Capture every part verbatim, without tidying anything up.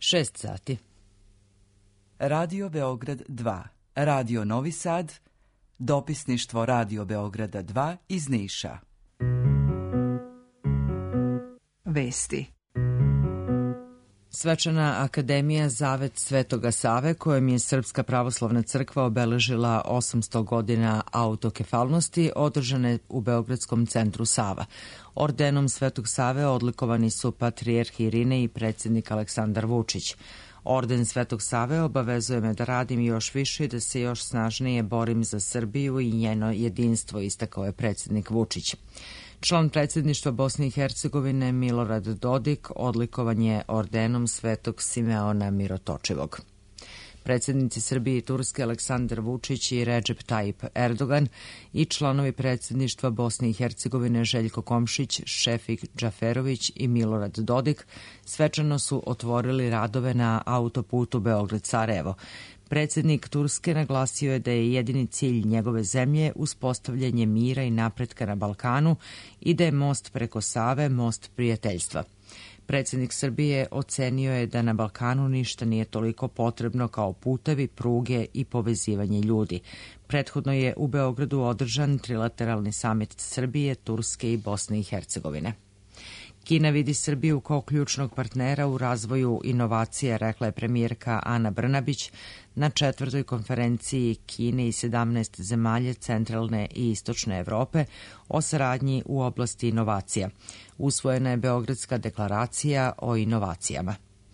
šest sati. Radio Beograd dva, Radio Novi Sad, dopisništvo Radio Beograda dva iz Niša. Vesti. Svečana akademija Zavet Svetoga Save, kojom je Srpska pravoslavna crkva obeležila osamsto godina autokefalnosti, održana je u Beogradskom centru Sava. Ordenom Svetog Save odlikovani su patrijarh Irinej i predsjednik Aleksandar Vučić. Orden Svetog Save obavezuje me da radim još više i da se još snažnije borim za Srbiju i njeno jedinstvo, istakao je predsjednik Vučić. Član predsjedništva Bosne i Hercegovine Milorad Dodik odlikovan je ordenom Svetog Simeona Mirotočivog. Predsjednici Srbije i Turske Aleksandar Vučić i Recep Tayyip Erdogan i članovi predsjedništva Bosne i Hercegovine Željko Komšić, Šefik Džaferović i Milorad Dodik svečano su otvorili radove na autoputu Beograd-Sarajevo. Predsjednik Turske naglasio je da je jedini cilj njegove zemlje uspostavljanje mira i napretka na Balkanu i da je most preko Save most prijateljstva. Predsjednik Srbije ocenio je da na Balkanu ništa nije toliko potrebno kao putevi, pruge i povezivanje ljudi. Prethodno je u Beogradu održan trilateralni samit Srbije, Turske i Bosne i Hercegovine. Kina vidi Srbiju kao ključnog partnera u razvoju inovacija, rekla je premijerka Ana Brnabić na četvrtoj konferenciji Kine i sedamnaest zemalja centralne i istočne Evrope o saradnji u oblasti inovacija. Usvojena je Beogradska deklaracija o inovacijama.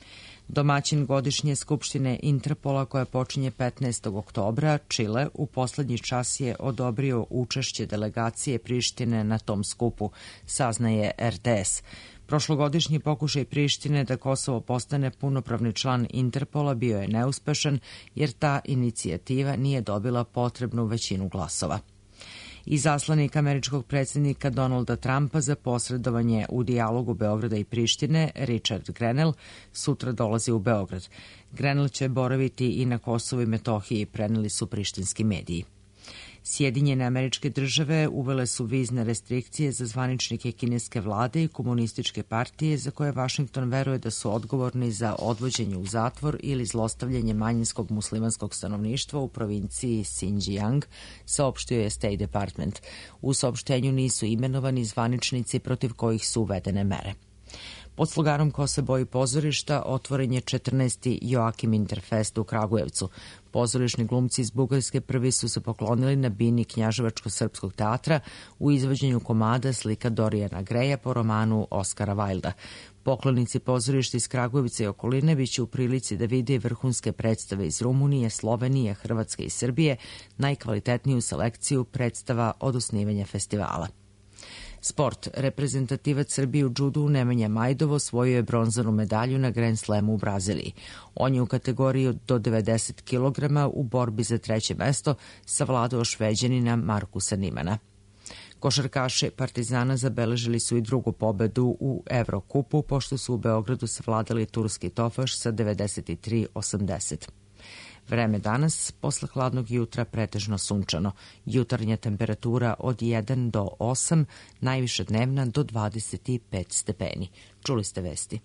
Domaćin godišnje skupštine Interpola koja počinje petnaestog oktobra, Čile, u poslednji čas je odobrio učešće delegacije Prištine na tom skupu, saznaje er te es. Prošlogodišnji pokušaj Prištine da Kosovo postane punopravni član Interpola bio je neuspešan jer ta inicijativa nije dobila potrebnu većinu glasova. Izaslanik američkog predsjednika Donalda Trumpa za posredovanje u dijalogu Beograda i Prištine, Richard Grenell, sutra dolazi u Beograd. Grenell će boraviti i na Kosovu i Metohiji, preneli su prištinski mediji. Sjedinjene Američke Države uvele su vizne restrikcije za zvaničnike kineske vlade i komunističke partije za koje Vašington veruje da su odgovorni za odvođenje u zatvor ili zlostavljanje manjinskog muslimanskog stanovništva u provinciji Xinjiang, saopštio je State Department. U saopštenju nisu imenovani zvaničnici protiv kojih su uvedene mere. Pod sloganom Ko se boji pozorišta otvoren je četrnaesti Joakim Interfest u Kragujevcu. Pozorišni glumci iz Bugarske prvi su se poklonili na bini Knjaževačko-srpskog teatra u izvođenju komada slika Dorijana Greja po romanu Oskara Wilda. Poklonici pozorišta iz Kragujevca i okoline biće u prilici da vide vrhunske predstave iz Rumunije, Slovenije, Hrvatske i Srbije, najkvalitetniju selekciju predstava od osnivanja festivala. Sport. Reprezentativac Srbije u džudu Nemanja Majdov osvojio je bronzanu medalju na Grand Slamu u Braziliji. On je u kategoriji do devedeset kilograma u borbi za treće mesto savladao Šveđanina Markusa Nimana. Košarkaši Partizana zabeležili su i drugu pobedu u Evrokupu pošto su u Beogradu savladali turski Tofaš sa devedeset tri osamdeset. Vreme danas, posle hladnog jutra pretežno sunčano. Jutarnja temperatura od jedan do osam, najviša dnevna do dvadeset pet stepeni. Čuli ste vesti.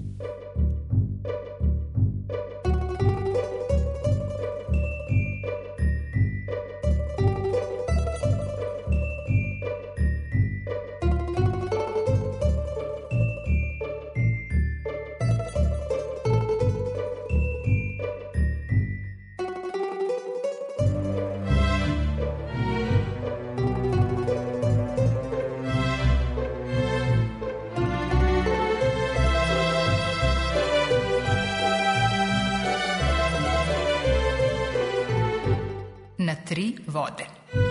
Na tri vode.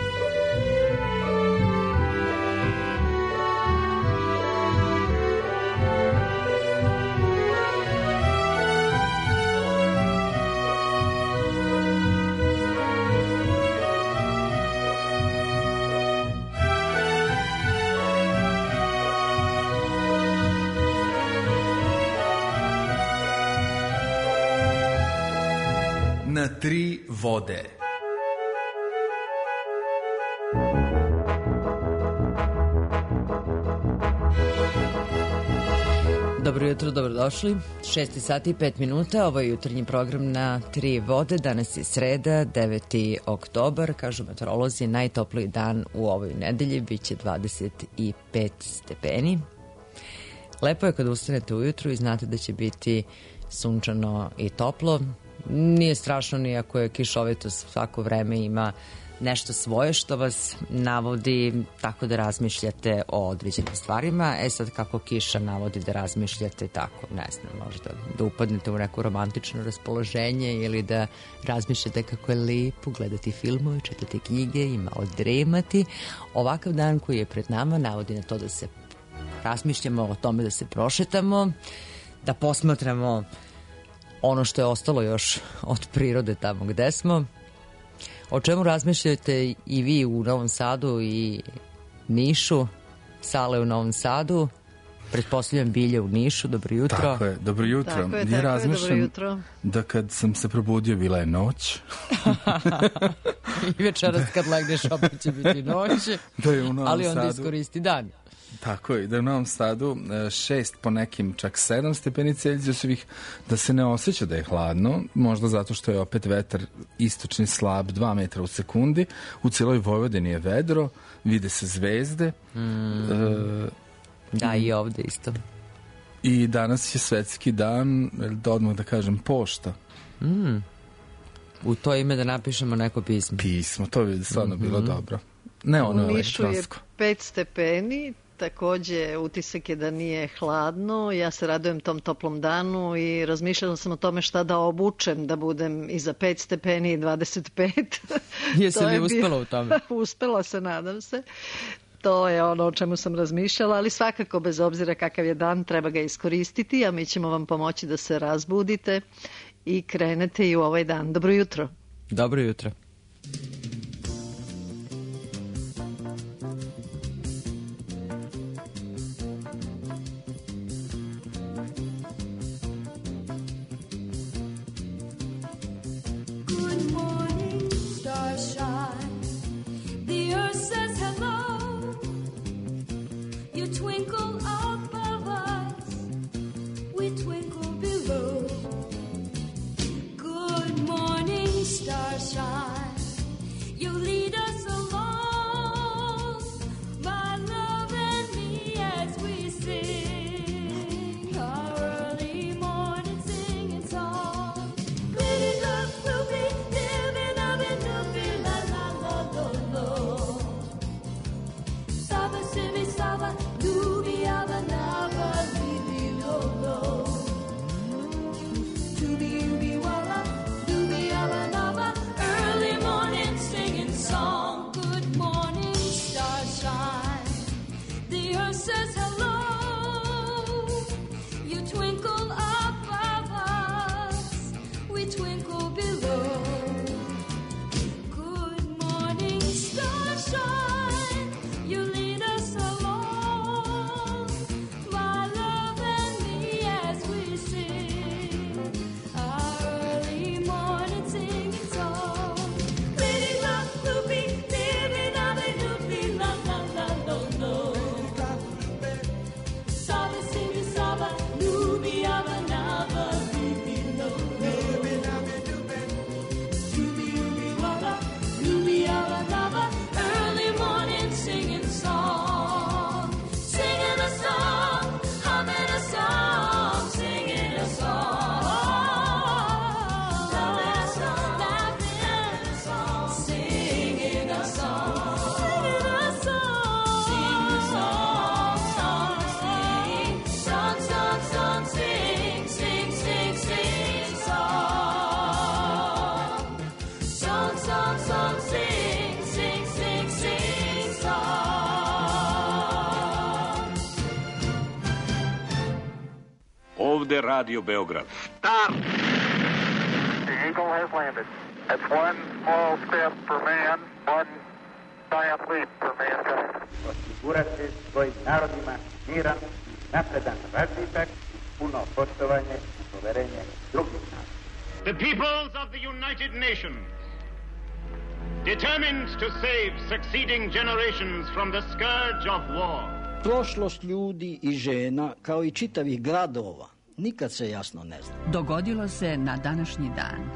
Na tri vode. Dobro jutro, dobrodošli. šest sati i pet minuta, ovo je jutarnji program na Tri vode. Danas je sreda, deveti oktobar. Kažu meteorolozi, najtopliji dan u ovoj nedelji biće dvadeset pet stepeni. Lepo je kada ustanete ujutru i znate da će biti sunčano i toplo. Nije strašno ni ako je kišovito, svako vreme ima nešto svoje što vas navodi tako da razmišljate o određenim stvarima. E sad, kako kiša navodi da razmišljate tako, ne znam, možda da upadnete u neko romantično raspoloženje ili da razmišljate kako je lepo gledati filmove, čitati knjige i malo dremati. Ovakav dan koji je pred nama navodi na to da se razmišljamo o tome, da se prošetamo, da posmatramo ono što je ostalo još od prirode tamo gde smo. O čemu razmišljate i vi u Novom Sadu i Nišu? Sale u Novom Sadu, pretpostavljam Bilje u Nišu, dobro jutro. Tako je, dobro jutro. Tako je, ja tako razmišljam je, dobro jutro. Da kad sam se probudio bila je noć. I večeras kad legneš opet će biti noć, da je u Novom ali onda Sadu iskoristi dan. Tako je, da je u Novom Sadu šest po nekim čak sedam stepeni Celzijusovih, da se ne osjeća da je hladno, možda zato što je opet vetar istočni slab dva metra u sekundi, u cijeloj Vojvodini je vedro, vide se zvezde. Mm. E, da, i ovde isto. I danas je svetski dan, da odmah da kažem, pošta. Mm. U to ime da napišemo neko pismo. Pismo, to bi stvarno mm-hmm. bilo dobro. Ne ono u Nišu elektronsko. Je pet stepeni, takođe utisak je da nije hladno. Ja se radujem tom toplom danu i razmišljala sam o tome šta da obučem da budem i za pet stepeni i dvadeset pet. Jesi li uspela bio... u tome? Uspela se, nadam se. To je ono o čemu sam razmišljala, ali svakako bez obzira kakav je dan treba ga iskoristiti, a mi ćemo vam pomoći da se razbudite i krenete i u ovaj dan. Dobro jutro. Dobro jutro. Ovde Radio Beograd. Stop! The Eagle has landed. That's one small step for man, one giant leap for mankind. Osigurati svojim narodima miran, napredan razvitak, puno poštovanje i poverenje drugih naroda. The peoples of the United Nations, determined to save succeeding generations from the scourge of war, Prošlost ljudi i žena, kao i čitavih gradova, nikad se jasno ne zna. Dogodilo se na današnji dan.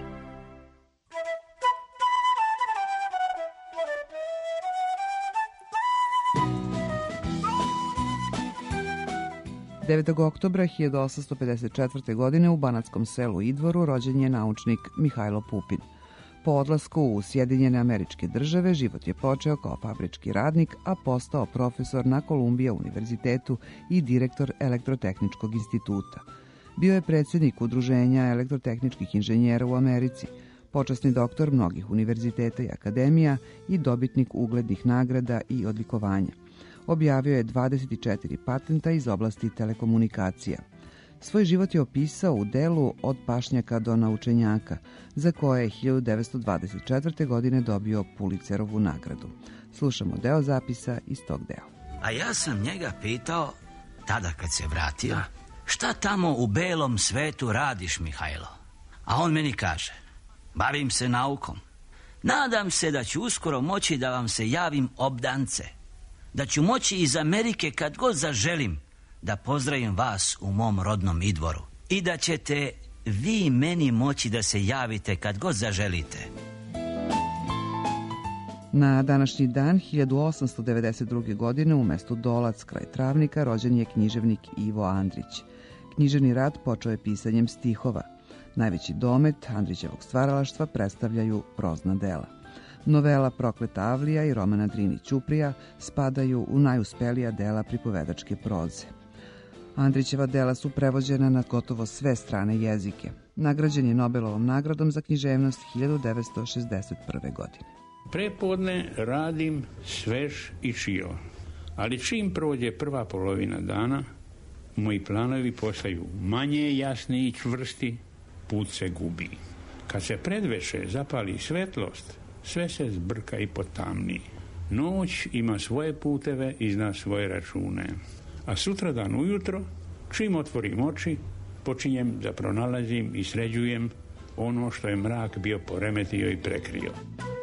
devetog oktobra hiljadu osamsto pedeset četvrte. godine u banatskom selu Idvoru rođen je naučnik Mihajlo Pupin. Po odlasku u Sjedinjene Američke Države život je počeo kao fabrički radnik, a postao profesor na Kolumbija univerzitetu i direktor Elektrotehničkog instituta. Bio je predsjednik Udruženja elektrotehničkih inženjera u Americi, počasni doktor mnogih univerziteta i akademija i dobitnik uglednih nagrada i odlikovanja. Objavio je dvadeset četiri patenta iz oblasti telekomunikacija. Svoj život je opisao u delu Od pašnjaka do naučenjaka, za koje je hiljadu devetsto dvadeset četvrte. godine dobio Pulitzerovu nagradu. Slušamo deo zapisa iz tog dela. A ja sam njega pitao, tada kad se vratio, šta tamo u belom svetu radiš, Mihajlo? A on meni kaže, bavim se naukom. Nadam se da ću uskoro moći da vam se javim obdance. Da ću moći iz Amerike kad god zaželim da pozdravim vas u mom rodnom Idvoru. I da ćete vi meni moći da se javite kad god zaželite. Na današnji dan hiljadu osamsto devedeset druge. godine u mestu Dolac kraj Travnika rođen je književnik Ivo Andrić. Književni rad počeo je pisanjem stihova. Najveći domet Andrićevog stvaralaštva predstavljaju prozna dela. Novela Prokleta Avlija i romana Drini Ćuprija spadaju u najuspelija dela pripovedačke proze. Andrićeva dela su prevođena na gotovo sve strane jezike. Nagrađen je Nobelovom nagradom za književnost hiljadu devetsto šezdeset prve. godine. Prepodne radim svež i čio, ali čim prođe prva polovina dana, moji planovi postaju manje jasni i čvrsti, put se gubi. Kad se predveče zapali svetlost, sve se zbrka i potamni. Noć ima svoje puteve i zna svoje račune. A sutradan ujutro, čim otvorim oči, počinjem da pronalazim i sređujem ono što je mrak bio poremetio i prekrio.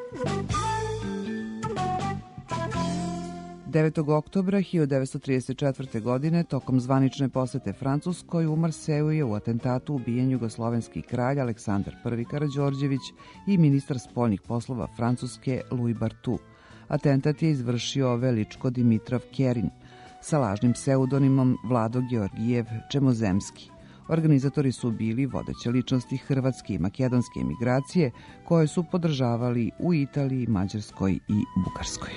devetog oktobra hiljadu devetsto trideset četvrte. godine tokom zvanične posete Francuskoj u Marseju je u atentatu ubijen jugoslovenski kralj Aleksandar prvi. Karađorđević i ministar spoljnih poslova Francuske Louis Barthou. Atentat je izvršio Veličko Dimitrav Kerin sa lažnim pseudonimom Vlado Georgijev Čemozemski. Organizatori su bili vodeće ličnosti hrvatske i makedonske emigracije koje su podržavali u Italiji, Mađarskoj i Bugarskoj.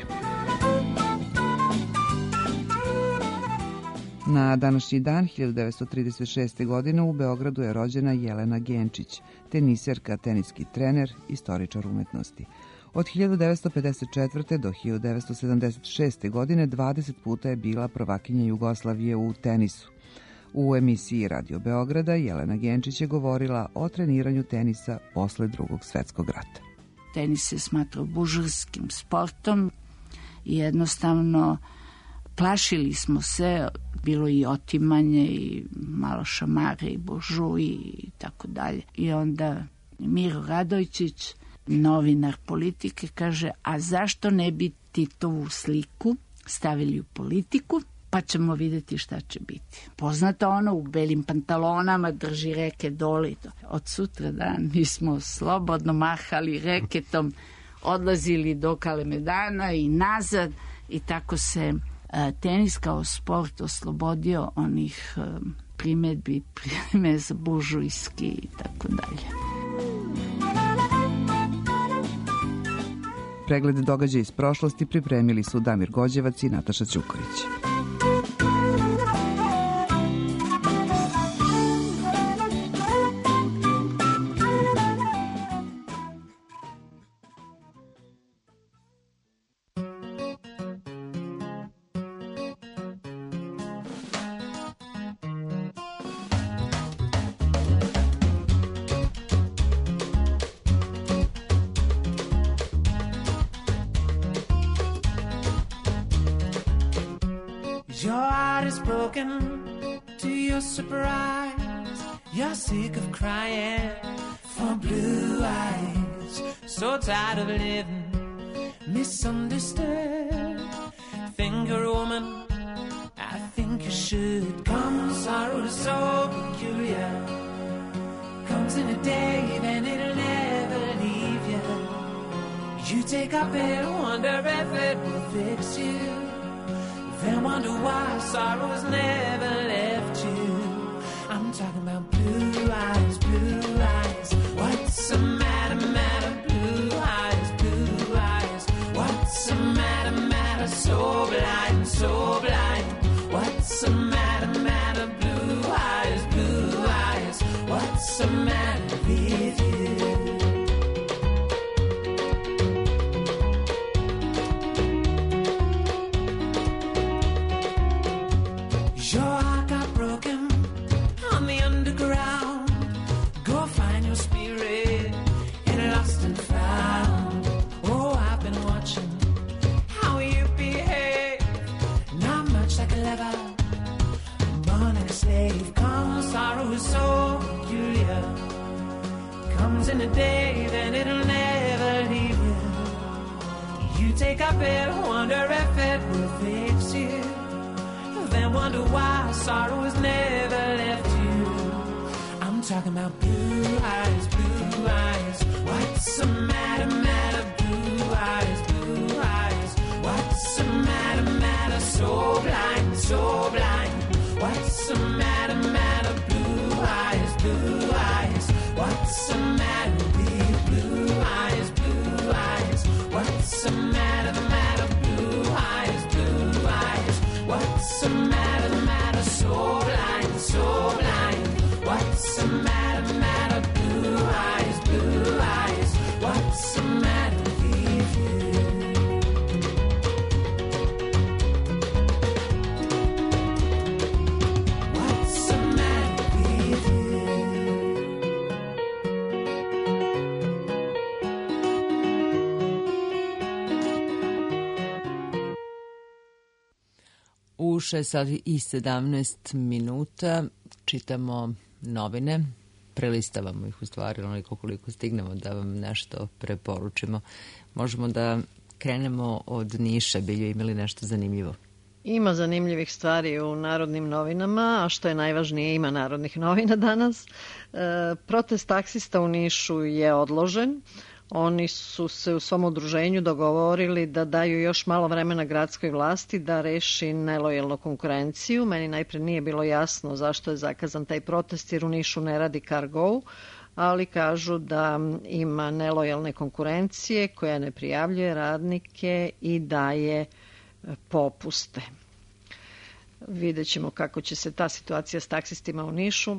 Na današnji dan hiljadu devetsto trideset šeste. godine u Beogradu je rođena Jelena Genčić, teniserka, teniski trener, istoričar umetnosti. Od hiljadu devetsto pedeset četvrte. do hiljadu devetsto sedamdeset šeste. godine dvadeset puta je bila prvakinja Jugoslavije u tenisu. U emisiji Radio Beograda Jelena Genčić je govorila o treniranju tenisa posle Drugog svetskog rata. Tenis se smatra buržujskim sportom i jednostavno plašili smo se, bilo i otimanje i malo šamare i buržuji i tako dalje. I onda Miro Radojčić, novinar Politike, kaže, a zašto ne bi Titovu sliku stavili u Politiku, pa ćemo vidjeti šta će biti. Poznato ono, u belim pantalonama drži reket dole. Od sutra dan mi smo slobodno mahali reketom, odlazili do Kalemedana i nazad i tako se tenis kao sport oslobodio onih primjedbi, primez buržujski i tako dalje. Pregled događaja iz prošlosti pripremili su Damir Gođevac i Nataša Ćukorić. To your surprise, you're sick of crying for blue eyes. So tired of living misunderstood. Finger woman should come. Sorrow is so peculiar. Comes in a day, then it'll never leave you. You take up it, wonder if it will fix you. Then wonder why sorrow's never left you. I'm talking about blue eyes, blue eyes. What's the matter, matter, blue eyes, blue eyes. What's the matter, matter, so blind, so blind. What's the matter, matter, blue eyes, blue eyes. What's the matter with you? Your heart got broken on the underground. Go find your spirit and lost and found. Oh, I've been watching how you behave. Not much like a lover, born like a slave. Come, sorrow is so peculiar. Comes in a day, then it'll never leave you. You take up it, wonder if it will fix you. Then wonder why sorrow has never left you. I'm talking about blue eyes, blue eyes. What's the matter, matter, blue eyes, blue eyes. What's the matter, matter, so blind, so blind. What's the matter, matter, blue eyes, blue eyes. What's the matter with blue eyes, blue eyes. What's the matter, matter, blue eyes, blue eyes. What's the matter, matter, so blind, so blind. What's the matter, matter, blue eyes, blue eyes. What's the matter with you? What's the matter with you? U šest sati i sedamnaest minuta čitamo novine, prelistavamo ih u stvari onoliko koliko stignemo da vam nešto preporučimo. Možemo da krenemo od Niša. Bilju, imali nešto zanimljivo? Ima zanimljivih stvari u Narodnim novinama, a što je najvažnije, ima Narodnih novina danas. E, protest taksista u Nišu je odložen. Oni su se u svom udruženju dogovorili da daju još malo vremena gradskoj vlasti da reši nelojalnu konkurenciju. Meni najpre nije bilo jasno zašto je zakazan taj protest, jer u Nišu ne radi Cargo, ali kažu da ima nelojalne konkurencije koja ne prijavljuje radnike i daje popuste. Vidjet ćemo kako će se ta situacija s taksistima u Nišu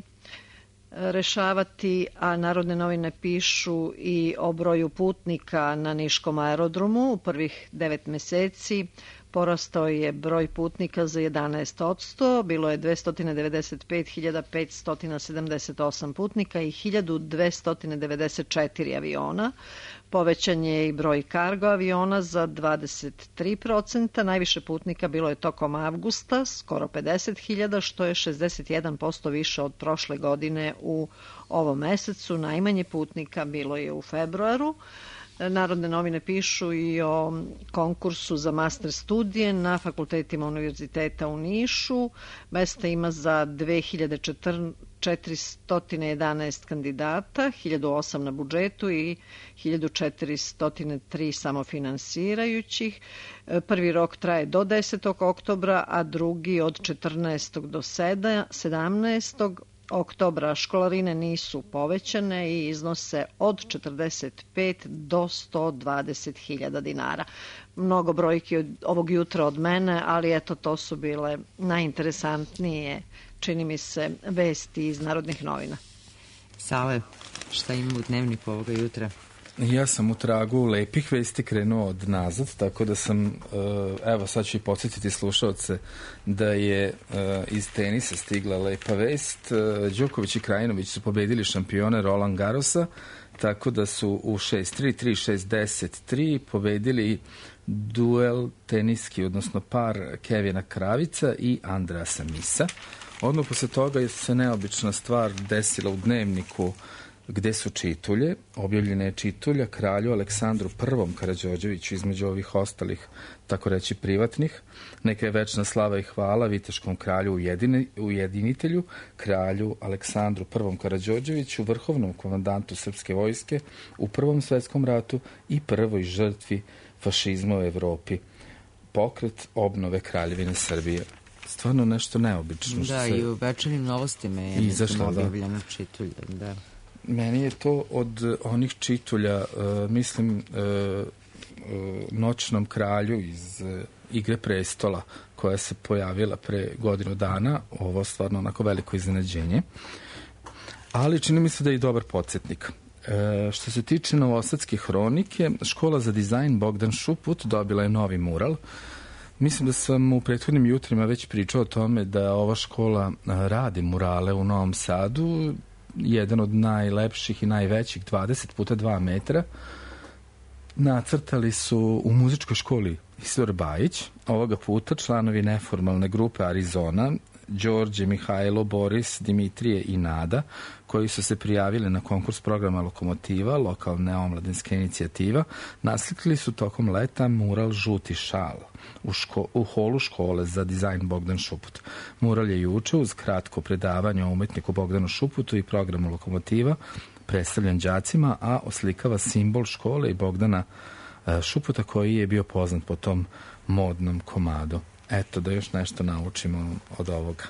rešavati, a Narodne novine pišu i o broju putnika na niškom aerodromu. U prvih devet meseci porastao je broj putnika za jedanaest posto, bilo je dvesta devedeset pet hiljada petsto sedamdeset osam putnika i hiljadu dvesta devedeset četiri aviona. Povećan je i broj kargo aviona za dvadeset tri posto. Najviše putnika bilo je tokom avgusta, skoro pedeset hiljada, što je šezdeset jedan posto više od prošle godine u ovom mesecu. Najmanje putnika bilo je u februaru. Narodne novine pišu i o konkursu za master studije na fakultetima univerziteta u Nišu. Mesta ima za dve hiljade četiristo jedanaest kandidata, hiljadu osam na budžetu i hiljadu četiristo tri samofinansirajućih. Prvi rok traje do desetog oktobra, a drugi od četrnaestog do sedamnaestog oktobra. Školarine nisu povećane i iznose od četrdeset pet do sto dvadeset hiljada dinara. Mnogo brojki od ovog jutra od mene, ali eto, to su bile najinteresantnije, čini mi se, vesti iz Narodnih novina. Sale, šta ima u dnevniku ovoga jutra? Ja sam u tragu lepih vesti krenuo od nazad, tako da sam, evo sad ću i podsjetiti slušalce da je iz tenisa stigla lepa vest. Đoković i Krajinović su pobedili šampione Roland Garrosa, tako da su u šest tri, tri šest, deset tri pobedili duel teniski, odnosno par Kevina Kravica i Andreasa Misa. Odmah posle toga se neobična stvar desila u dnevniku gde su čitulje. Objavljena je čitulja kralju Aleksandru Prvom Karađorđeviću, između ovih ostalih, tako reći, privatnih. Neka je večna slava i hvala viteškom kralju ujedini, ujedinitelju, kralju Aleksandru Prvom Karađorđeviću, vrhovnom komandantu srpske vojske u Prvom svetskom ratu i prvoj žrtvi fašizma u Evropi. Pokret obnove Kraljevine Srbije. Stvarno nešto neobično. Da, se... i u večernjim novostima je izašla, objavljena čitulja. Da. Meni je to od onih čitulja, uh, mislim, uh, uh, Noćnom kralju iz uh, Igre prestola, koja se pojavila pre godinu dana, ovo stvarno onako veliko iznenađenje. Ali čini mi se da je i dobar podsjetnik. E, što se tiče Novosadske hronike, škola za dizajn Bogdan Šuput dobila je novi mural. Mislim da sam u prethodnim jutrima već pričao o tome da ova škola radi murale u Novom Sadu, jedan od najlepših i najvećih, dvadeset puta dva metra. Nacrtali su u muzičkoj školi Isidor Bajić, ovoga puta članovi neformalne grupe Arizona, Đorđe, Mihajlo, Boris, Dimitrije i Nada, koji su se prijavili na konkurs programa Lokomotiva, lokalne omladinske inicijativa, naslikli su tokom leta mural Žuti šal u, ško, u holu škole za dizajn Bogdan Šuput. Mural je juče uz kratko predavanje o umetniku Bogdanu Šuputu i programu Lokomotiva predstavljen đacima, a oslikava simbol škole i Bogdana Šuputa, koji je bio poznat po tom modnom komadu. Eto, da još nešto naučimo od ovoga.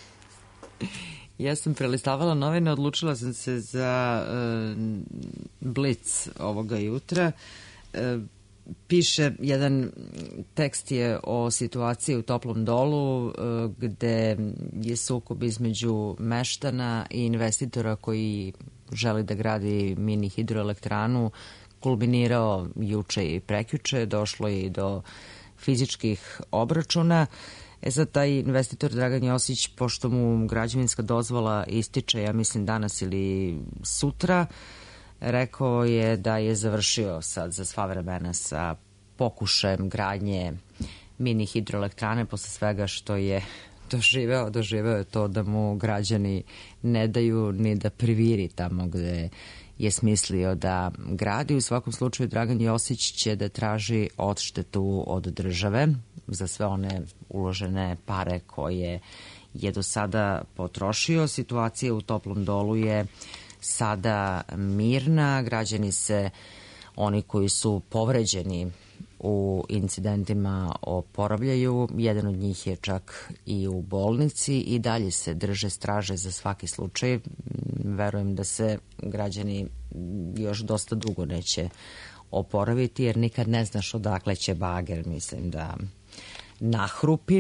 Ja sam prelistavala novine, odlučila sam se za uh, Blic ovoga jutra. Uh, piše, jedan tekst je o situaciji u Toplom Dolu, uh, gde je sukob između meštana i investitora koji želi da gradi mini hidroelektranu, kulminirao juče i prekjuče, došlo je i do fizičkih obračuna. E sad, taj investitor Dragan Josić, pošto mu građevinska dozvola ističe, ja mislim danas ili sutra, rekao je da je završio sad za sva vremena sa pokušajem gradnje mini hidroelektrane posle svega što je doživeo. Doživeo je to da mu građani ne daju ni da priviri tamo gde je smislio da gradi. U svakom slučaju Dragan Josić će da traži odštetu od države za sve one uložene pare koje je do sada potrošio. Situacija u Toplom Dolu je sada mirna. Građani se, oni koji su povređeni u incidentima, oporavljaju. Jedan od njih je čak i u bolnici i dalje se drže straže za svaki slučaj. Verujem da se građani još dosta dugo neće oporaviti, jer nikad ne znaš odakle će bager, mislim, da nahrupi.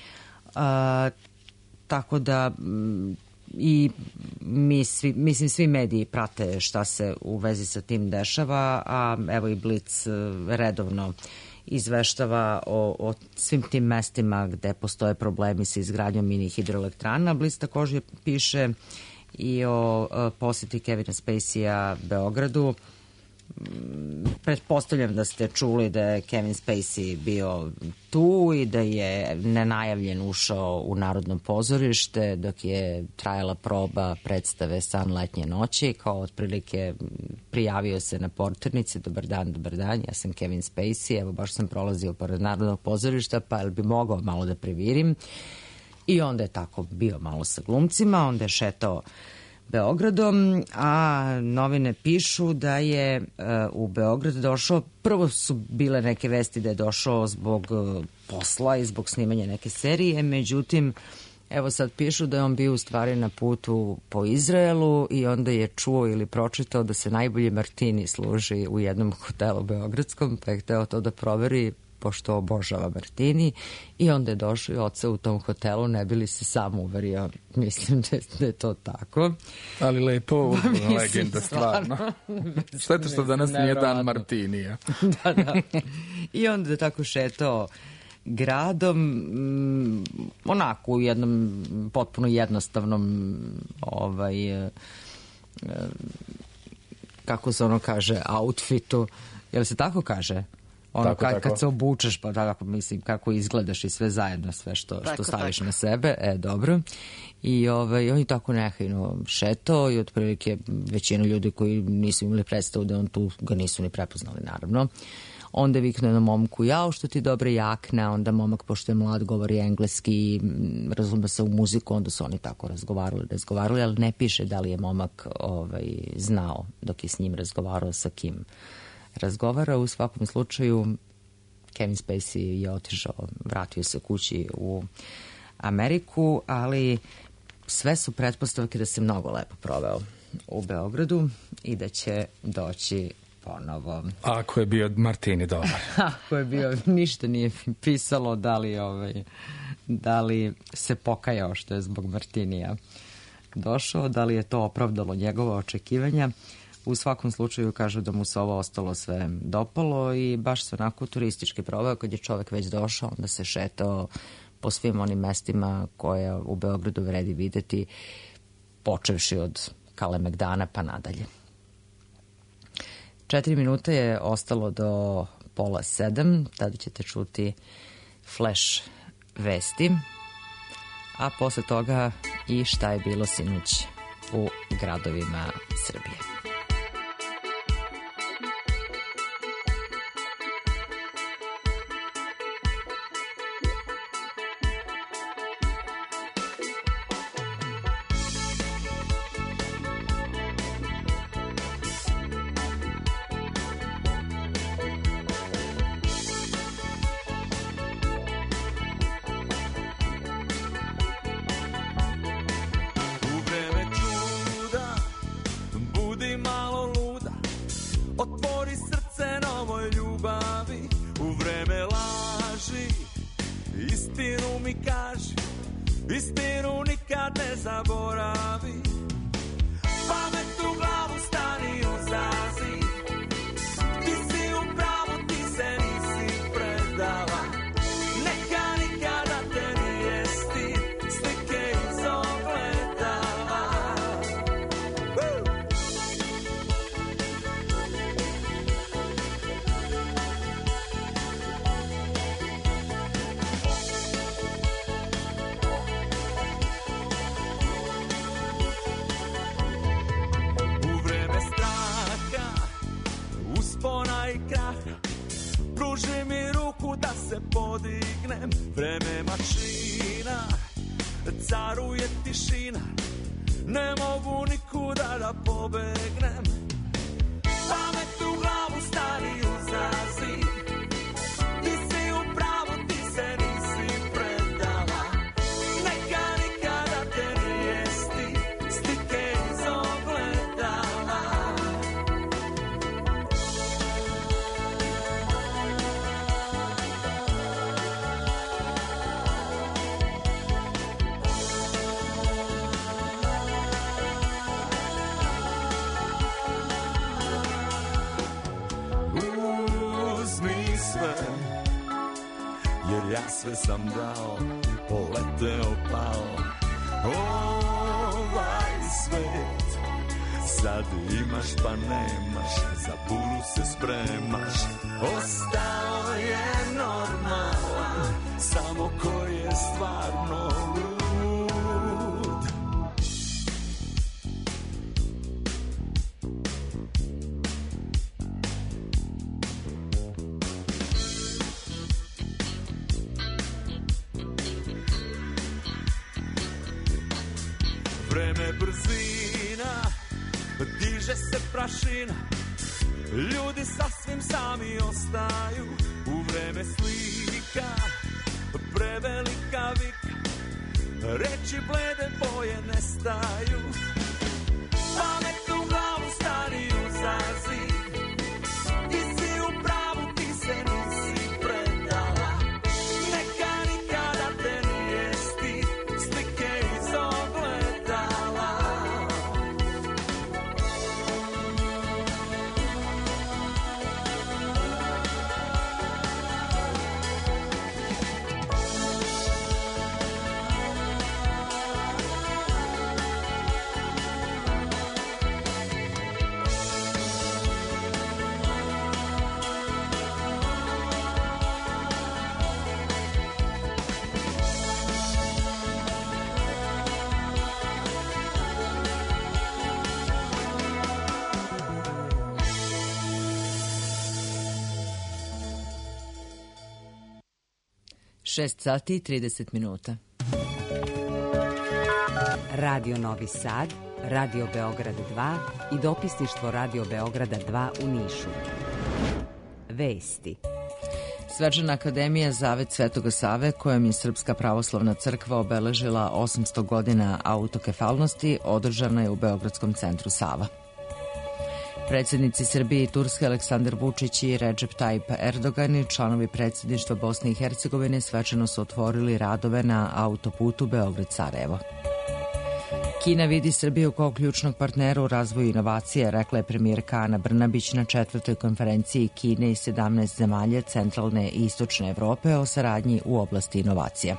A, tako da i mi svi, mislim, svi mediji prate šta se u vezi sa tim dešava, a evo i Blic redovno izveštava o, o svim tim mestima gde postoje problemi sa izgradnjom mini hidroelektrana. Blic takođe piše i o, o poseti Kevina Spacey-a Beogradu. Pretpostavljam da ste čuli da je Kevin Spacey bio tu i da je nenajavljen ušao u Narodno pozorište dok je trajala proba predstave San letnje noći, kao otprilike prijavio se na portirnici: dobar dan, dobar dan, ja sam Kevin Spacey, evo baš sam prolazio pored Narodnog pozorišta, pa jel bi mogao malo da previrim. I onda je tako bio malo sa glumcima, onda je šetao Beogradom, a novine pišu da je uh, u Beograd došao, prvo su bile neke vesti da je došao zbog uh, posla i zbog snimanja neke serije, međutim, evo sad pišu da je on bio u stvari na putu po Izraelu i onda je čuo ili pročitao da se najbolji martini služi u jednom hotelu beogradskom, pa je hteo to da proveri, pošto obožava martini, i onda je došao i oca u tom hotelu, ne bi li se sam uverio. Mislim da je, da je to tako. Ali lepo, legenda, stvarno. Šteta što danas nije dan martinija. Da, da. I onda je tako šetao gradom, m, onako u jednom potpuno jednostavnom ovaj, e, kako se ono kaže, outfitu. Jel se tako kaže? ono tako, kad, tako. kad se obučeš, pa tako mislim kako izgledaš i sve zajedno, sve što, tako, što staviš tako. na sebe, e, dobro. I ovaj, on je tako nehajno šetao i otprilike većinu ljudi koji nisu imali predstavu da on tu ga nisu ni prepoznali, naravno. Onda je viknuo na momku, jao što ti dobre jakne, onda momak, pošto je mlad, govori engleski, razume se u muziku, onda su oni tako razgovarali, razgovarali, ali ne piše da li je momak ovaj, znao dok je s njim razgovarao, sa kim razgovara. U svakom slučaju Kevin Spacey je otišao, vratio se kući u Ameriku, ali sve su pretpostavke da se mnogo lepo proveo u Beogradu i da će doći ponovo. Ako je bio Martini dobar. Ako je bio, ništa nije pisalo da li, ovaj, da li se pokajao što je zbog Martinija došao, da li je to opravdalo njegova očekivanja. U svakom slučaju kažu da mu se ovo ostalo sve dopalo i baš se onako turistički proveo. Kad je čovek već došao, onda se šetao po svim onim mestima koje u Beogradu vredi videti, počevši od Kalemegdana pa nadalje. Četiri minuta je ostalo do pola sedam, tada ćete čuti flash vesti, a posle toga i šta je bilo sinoć u gradovima Srbije. Sve sam dao, poleteo, pao. Ovaj svet sad imaš pa nemaš, za buru se spremaš. Ostao je normalan, samo ko je stvarno lud. Vreme brzina, diže se prašina, ljudi sasvim sami ostaju. U vreme slika, prevelika vika, reči blede boje nestaju. Pamet u glavu stari uzazi, ti si u pravu, ti se nisi predala. Neka nikada te nije stid, slike iz ogledala. šest sati i trideset minuta. Radio Novi Sad, Radio Beograd dva i dopisništvo Radio Beograda dva u Nišu. Vesti. Svečana akademija Zavet Svetoga Save, kojom je Srpska pravoslavna crkva obeležila osamsto godina autokefalnosti, održana je u Beogradskom centru Sava. Predsjednici Srbije i Turske Aleksandar Vučić i Recep Tayyip Erdogan i članovi predsjedništva Bosne i Hercegovine svečano su otvorili radove na autoputu Beograd-Sarajevo. Kina vidi Srbiju kao ključnog partnera u razvoju inovacije, rekla je premijerka Ana Brnabić na četvrtoj konferenciji Kine i sedamnaest zemalja centralne i istočne Evrope o saradnji u oblasti inovacija.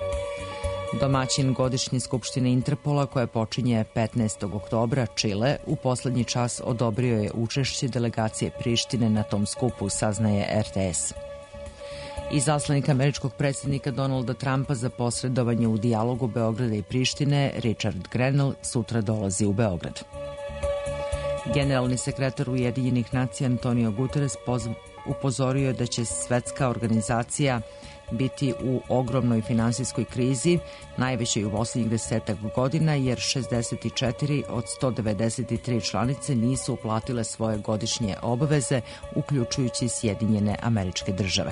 Domaćin godišnje skupštine Interpola, koja počinje petnaestog oktobra, Čile, u poslednji čas odobrio je učešće delegacije Prištine na tom skupu, saznaje R T S. Izaslanik američkog predsjednika Donalda Trumpa za posredovanje u dijalogu Beograda i Prištine, Richard Grenell, sutra dolazi u Beograd. Generalni sekretar Ujedinjenih nacija Antonio Guterres upozorio je da će svetska organizacija biti u ogromnoj finansijskoj krizi, najvećoj u posljednjih desetak godina, jer šezdeset četiri od sto devedeset tri članice nisu uplatile svoje godišnje obaveze, uključujući Sjedinjene Američke Države.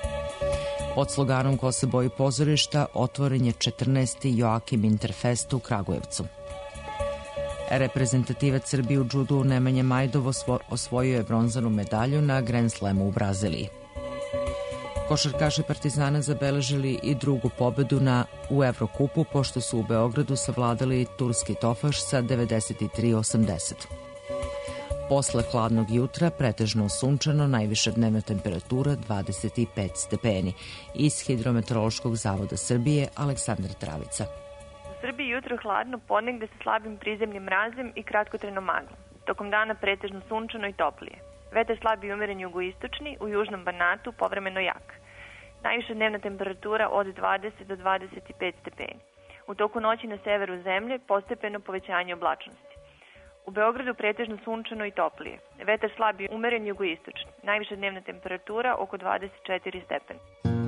Pod sloganom Ko se boji pozorišta otvoren je četrnaesti Joakim Interfest u Kragujevcu. Reprezentativac Srbije u džudu Nemanja Majdov osvojio je bronzanu medalju na Grand Slamu u Braziliji. Košarkaši Partizana zabeležili i drugu pobedu na u Evrokupu, pošto su u Beogradu savladali turski Tofaš sa devedeset tri osamdeset. Posle hladnog jutra pretežno sunčano, najviša dnevna temperatura dvadeset pet stepeni. Iz Hidrometeorološkog zavoda Srbije Aleksandar Travica. U Srbiji jutro hladno, ponegde sa slabim prizemnim mrazem i kratkotrenom maglom. Tokom dana pretežno sunčano i toplije. Vetar slab i umeren jugoistočni, u južnom Banatu povremeno jak. Najviša dnevna temperatura od dvadeset do dvadeset pet stepeni. U toku noći na severu zemlje postepeno povećanje oblačnosti. U Beogradu pretežno sunčano i toplije. Vetar slab i umeren jugoistočni. Najviša dnevna temperatura oko dvadeset četiri stepena.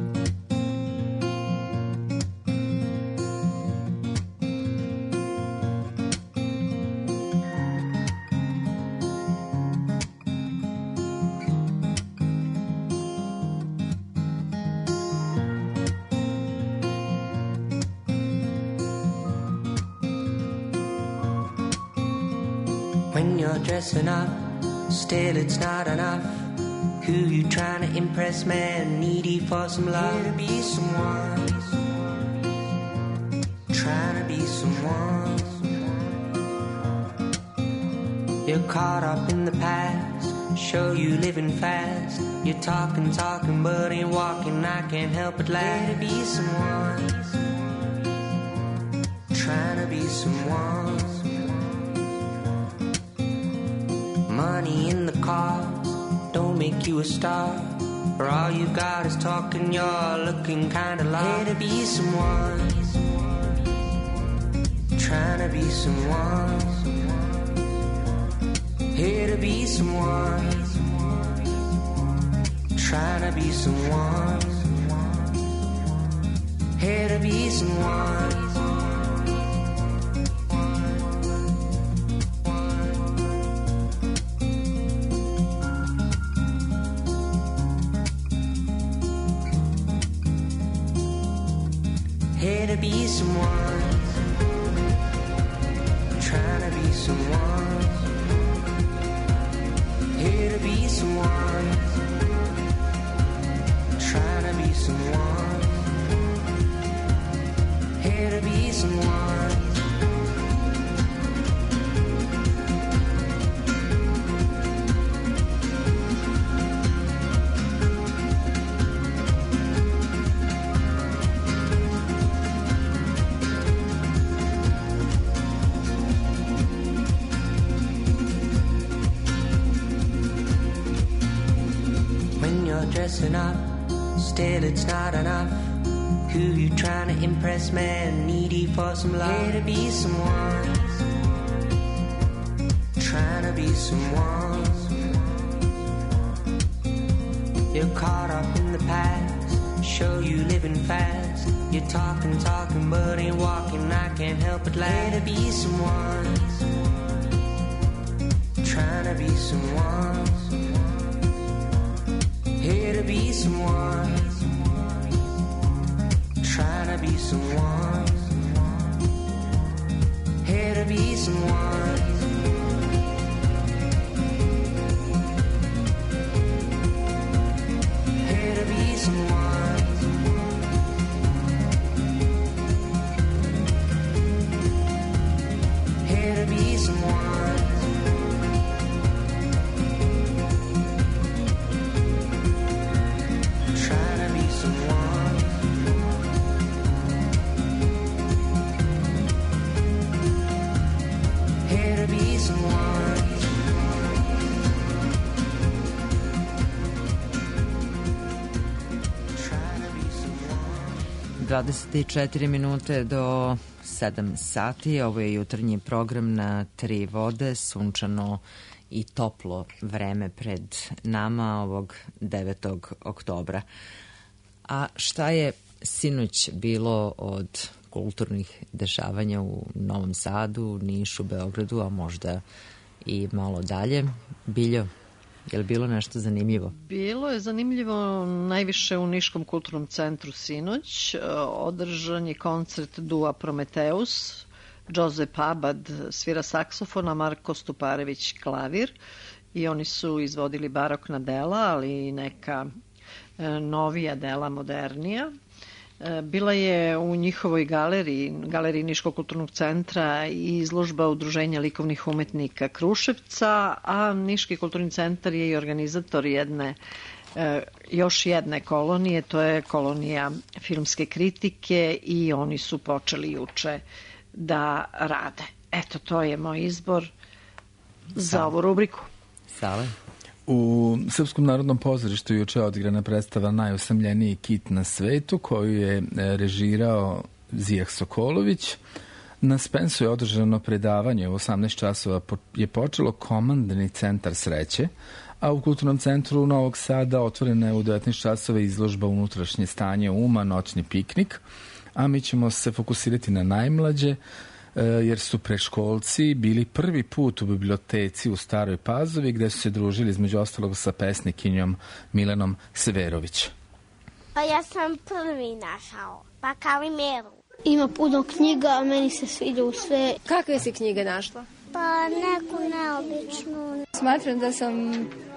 When you're dressing up, still it's not enough. Who you trying to impress, man? Needy for some love. Here to be someone, trying to be someone. You're caught up in the past, show you living fast. You're talking, talking, but ain't walking. I can't help but laugh. Here to be someone, trying to be someone. Money in the cars don't make you a star. For all you got is talking, you're looking kinda lost. Here to be someone, trying to be someone. Here to be someone, trying to be someone. Here to be someone. Here to be someone, trying to be someone. Here to be someone, trying to be someone. Here to be someone. Dressing up, still it's not enough. Who you trying to impress, man? Needy for some love. Here to be someone, trying to be someone. You're caught up in the past, show you living fast. You're talking, talking, but ain't walking. I can't help but like to be someone, trying to be someone, here to be someone, trying to be someone, here to be someone. Here to be someone, here to be someone, trying to be someone, here to be someone. dvadeset četiri minute do sedam sati. Ovo je jutarnji program na Tri vode, sunčano i toplo vreme pred nama ovog devetog oktobra. A šta je sinoć bilo od kulturnih dešavanja u Novom Sadu, Nišu, Beogradu, a možda i malo dalje? Biljo, je li bilo nešto zanimljivo? Bilo je zanimljivo najviše u Niškom kulturnom centru sinoć. Održan je koncert Dua Prometeus, Josep Abad svira saksofon, a Marko Stuparević klavir i oni su izvodili barokna dela, ali i neka novija dela, modernija. Bila je u njihovoj galeriji, galeriji Niškog kulturnog centra, i izložba Udruženja likovnih umetnika Kruševca, a Niški kulturni centar je i organizator jedne, još jedne kolonije, to je kolonija filmske kritike, i oni su počeli juče da rade. Eto, to je moj izbor za ovu rubriku. Sale? U Srpskom narodnom pozorištu juče je odigrana predstava Najosamljeniji kit na svetu, koju je režirao Zijah Sokolović. Na Spensu je održano predavanje, u osamnaest časova je počelo Komandni centar sreće, a u Kulturnom centru Novog Sada otvorena je u devetnaest časova izložba Unutrašnje stanje uma, noćni piknik, a mi ćemo se fokusirati na najmlađe, jer su preškolci bili prvi put u biblioteci u Staroj Pazovi, gde su se družili između ostalog sa pesnikinjom Milenom Severović. Pa ja sam prvi našao, pa Kalimeru. Ima puno knjiga, a meni se sviđa u sve. Kakve si knjige našla? Pa neku neobičnu. Smatram da sam,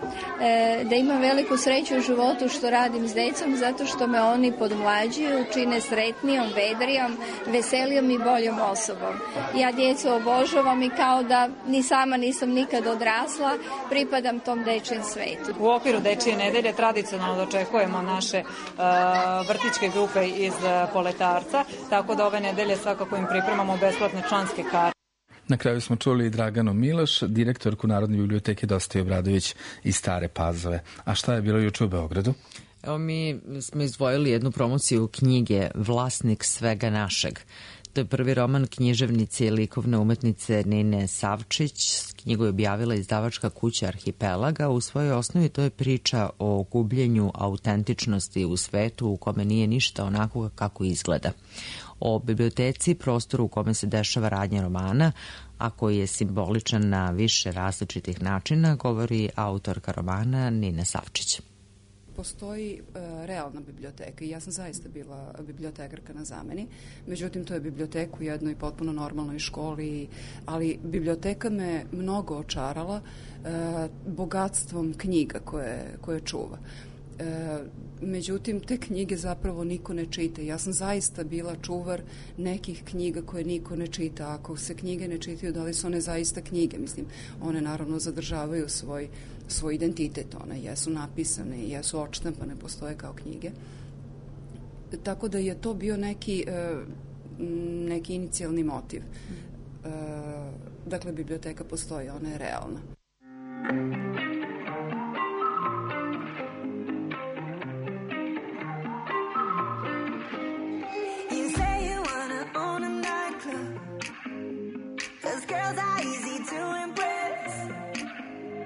e, da imam veliku sreću u životu što radim s decom, zato što me oni podmlađuju, čine sretnijom, vedrijom, veselijom i boljom osobom. Ja djecu obožavam i kao da ni sama nisam nikad odrasla, pripadam tom dečjem svetu. U okviru Dečije nedelje tradicionalno dočekujemo naše uh, vrtićke grupe iz uh, Poletarca, tako da ove nedelje svakako im pripremamo besplatne članske karte. Na kraju smo čuli Draganu Miloš, direktorku Narodne biblioteke Dositej Obradović iz Stare Pazove. A šta je bilo juče u Beogradu? Evo, mi smo izdvojili jednu promociju knjige Vlasnik svega našeg. To je prvi roman književnice i likovne umetnice Nine Savčić. Knjigu je objavila izdavačka kuća Arhipelaga. U svojoj osnovi to je priča o gubljenju autentičnosti u svetu u kome nije ništa onako kako izgleda. O biblioteci, prostoru u kome se dešava radnja romana, a koji je simboličan na više različitih načina, govori autorka romana Nina Savčić. Postoji uh, realna biblioteka i ja sam zaista bila bibliotekarka na zameni. Međutim, to je biblioteka u jednoj potpuno normalnoj školi, ali biblioteka me mnogo očarala uh, bogatstvom knjiga koje, koje čuva. E, međutim, te knjige zapravo niko ne čita. Ja sam zaista bila čuvar nekih knjiga koje niko ne čita. Ako se knjige ne čitaju, da li su one zaista knjige? Mislim, one naravno zadržavaju svoj, svoj identitet. One jesu napisane, jesu odštampane, postoje kao knjige. Tako da je to bio neki, e, neki inicijalni motiv. E, dakle, biblioteka postoji, ona je realna.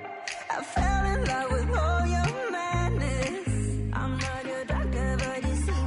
I fell in love with all your madness. I'm not your doctor, but you see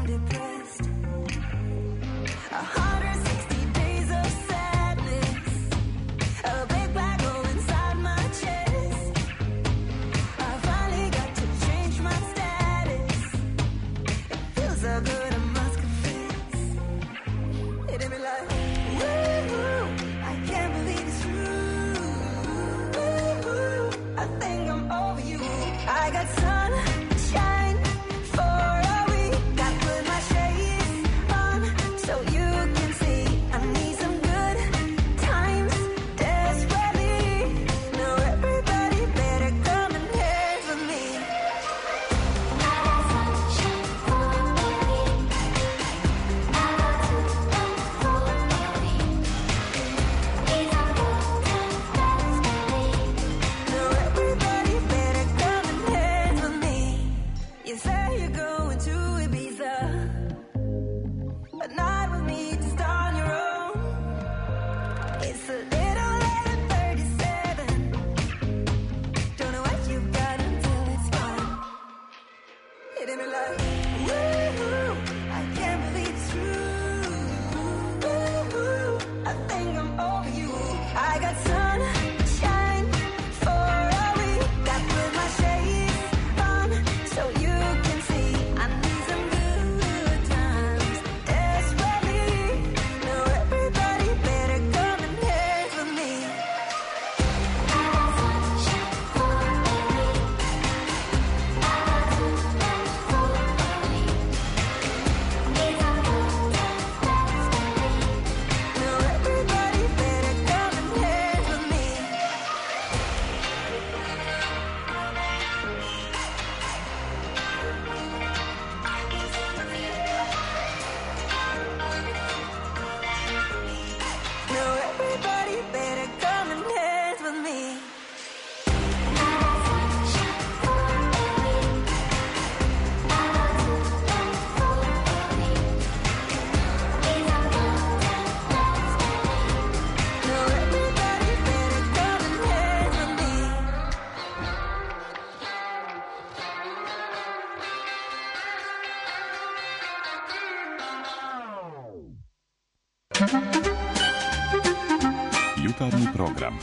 Jutarnji program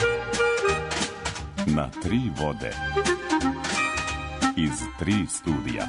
na tri vode iz tri studija.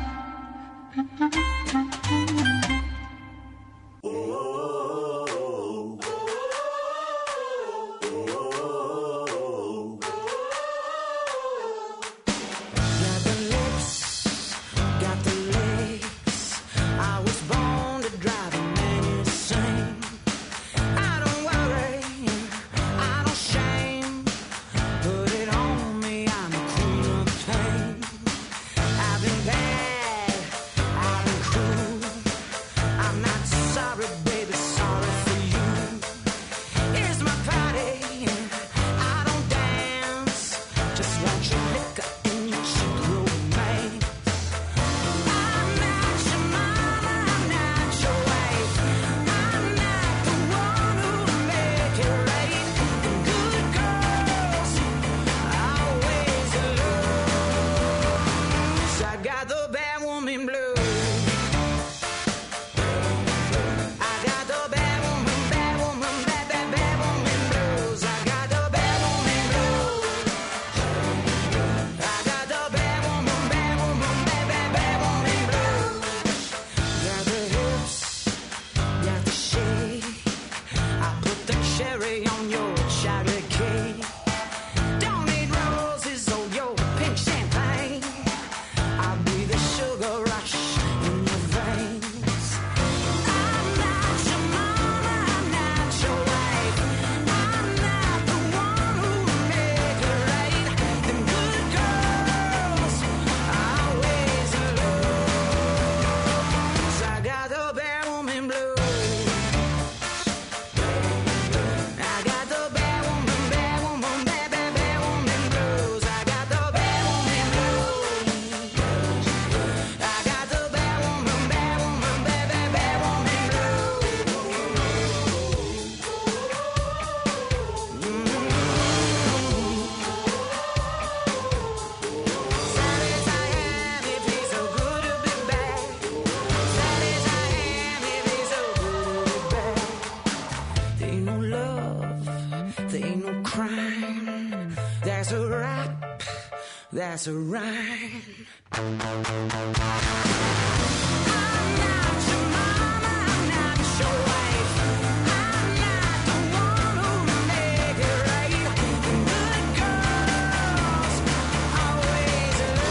That's a rhyme. Always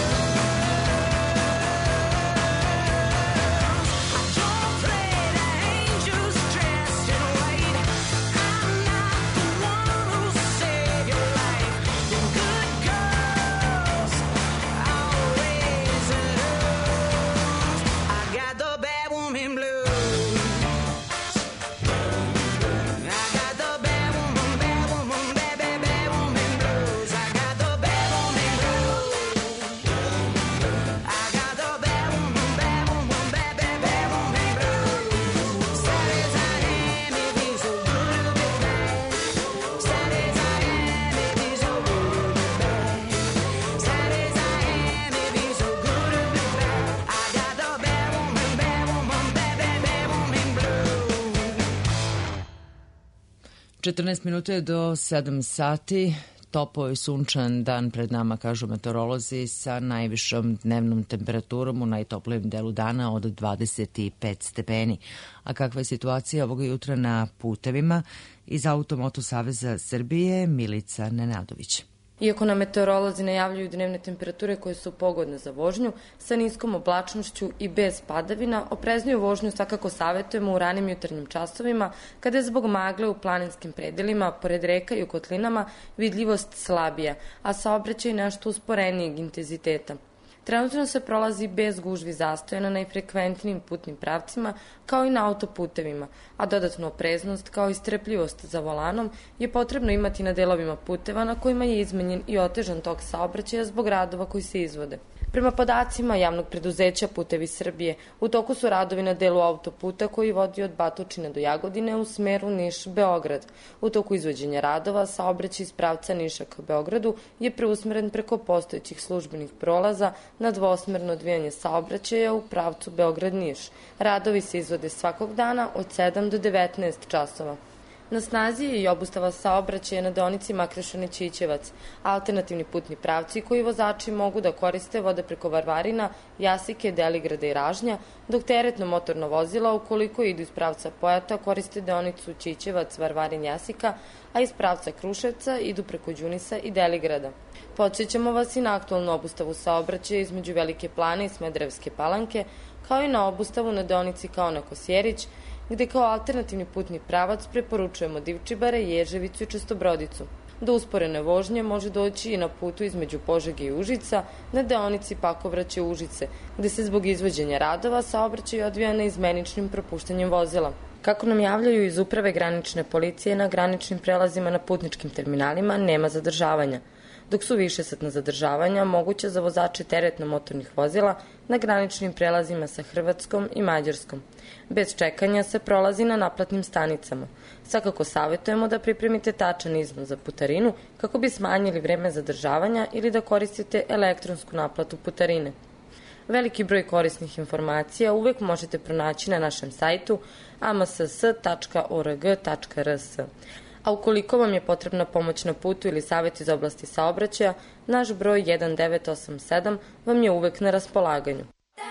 četrnaest minuta je do sedam sati. Topao i sunčan dan pred nama, kažu meteorolozi, sa najvišom dnevnom temperaturom u najtoplijem delu dana od dvadeset pet stepeni. A kakva je situacija ovoga jutra na putevima? Iz Automoto saveza Srbije, Milica Nenadović. Iako nam meteorolozi najavljuju dnevne temperature koje su pogodne za vožnju, sa niskom oblačnošću i bez padavina, oprezniju vožnju svakako savjetujemo u ranim jutarnjim časovima, kada je zbog magle u planinskim predelima, pored reka i u kotlinama, vidljivost slabija, a saobraćaj nešto usporenijeg intenziteta. Trenutno se prolazi bez gužvi zastoja na najfrekventnijim putnim pravcima, kao i na autoputevima, a dodatnu opreznost kao i strpljivost za volanom je potrebno imati na delovima puteva na kojima je izmenjen i otežan tok saobraćaja zbog radova koji se izvode. Prema podacima javnog preduzeća Putevi Srbije, u toku su radovi na delu autoputa koji vodi od Batočine do Jagodine u smeru Niš-Beograd. U toku izvođenja radova, saobraćaj iz pravca Niša ka Beogradu je preusmeren preko postojećih službenih prolaza na dvosmerno odvijanje saobraćaja u pravcu Beograd-Niš. Radovi se izvode svakog dana od sedam do devetnaest časova. Na snazi je i obustava saobraćaja na deonici Makrešane-Ćićevac. Alternativni putni pravci koji vozači mogu da koriste vode preko Varvarina, Jasike, Deligrada i Ražnja, dok teretno motorno vozila, ukoliko idu iz pravca Pojata, koriste deonicu Ćićevac, Varvarin, Jasika, a iz pravca Kruševca idu preko Đunisa i Deligrada. Podsjećamo vas i na aktualnu obustavu saobraćaja između Velike Plane i Smederevske Palanke, kao i na obustavu na deonici Kaona-Kosjerić, gde kao alternativni putni pravac preporučujemo Divčibare, Ježevicu i Čestobrodicu. Do usporene vožnje može doći i na putu između Požege i Užica, na deonici Pakovraće-Užice, gde se zbog izvođenja radova saobraćaj odvija neizmeničnim propuštanjem vozila. Kako nam javljaju iz Uprave granične policije, na graničnim prelazima na putničkim terminalima nema zadržavanja, dok su višesatna zadržavanja moguća za vozače teretno-motornih vozila na graničnim prelazima sa Hrvatskom i Mađarskom. Bez čekanja se prolazi na naplatnim stanicama. Svakako savjetujemo da pripremite tačan iznos za putarinu kako bi smanjili vreme zadržavanja ili da koristite elektronsku naplatu putarine. Veliki broj korisnih informacija uvek možete pronaći na našem sajtu a m s s tačka o r g tačka r s. A ukoliko vam je potrebna pomoć na putu ili savjet iz oblasti saobraćaja, naš broj jedan devet osam sedam vam je uvek na raspolaganju.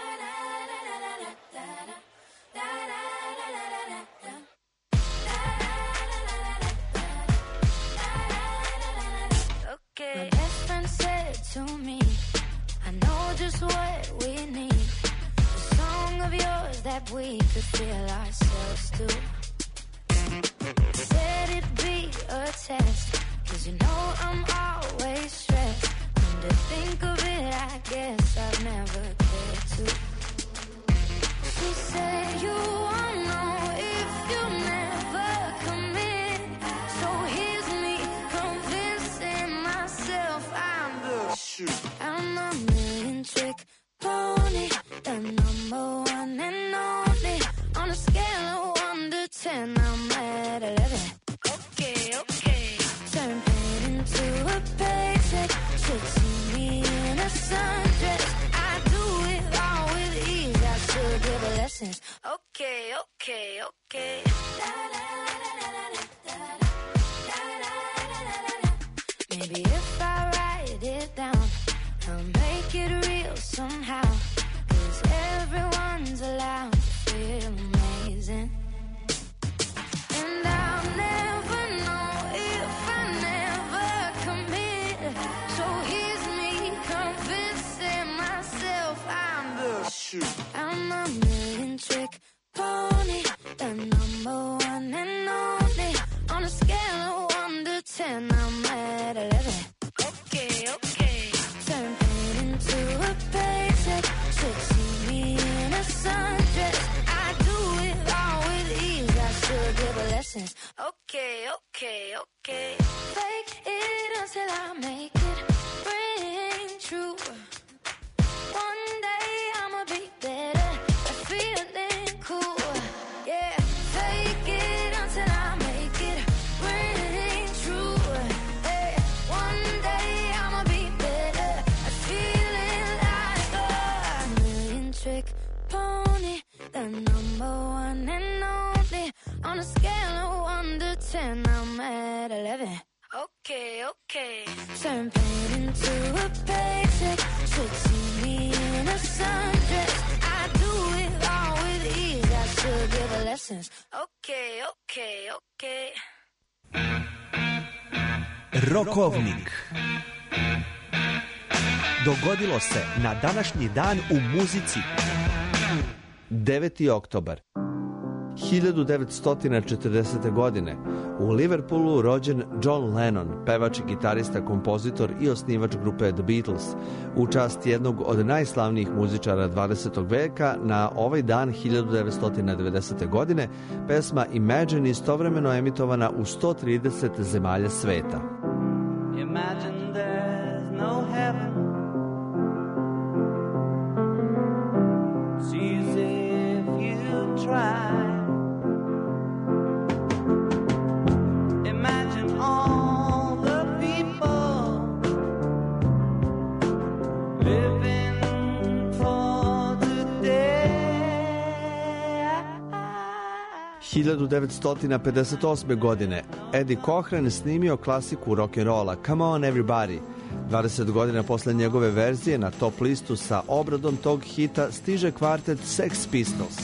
Let it be a test, cause you know I'm always stressed. Come to think of it, I guess I've never cared to. She said you won't know if you never commit. So here's me convincing myself I'm the shit. I'm a million trick pony, the number one and only. On a scale of one to ten, I'm at eleven. Okay, okay. Turn pain into a paycheck. Should see me in a sundress. I do it all with ease. I should give her lessons. Okay, okay, okay. Maybe if I write it down, I'll make it real somehow. Cause everyone's allowed to feel amazing. And I'll never know if I never commit. So here's me convincing myself I'm the shit. I'm a million trick pony, the number one and only. On a scale of one to ten, I'm at eleven. Okay, okay. Turn pain into a paycheck. into a paycheck. Should see me in a sundress. I do it all with ease. I should give her lessons. Okay, okay, okay. Rokovnik. Dogodilo se na današnji dan u muzici. deveti oktobar hiljadu devetsto četrdesete. godine u Liverpoolu rođen John Lennon, pevač, gitarista, kompozitor i osnivač grupe The Beatles. U čast jednog od najslavnijih muzičara dvadesetog veka, na ovaj dan hiljadu devetsto devedesete. godine pesma Imagine istovremeno emitovana u sto trideset zemalja sveta. Imagine there's no heaven. It's easy if you try. Imagine all the people living for today. hiljadu devetsto pedeset osme. godine Eddie Cochran snimio klasiku rock'n'rolla Come On Everybody. dvadeset godina posle njegove verzije na top listu sa obradom tog hita stiže kvartet Sex Pistols.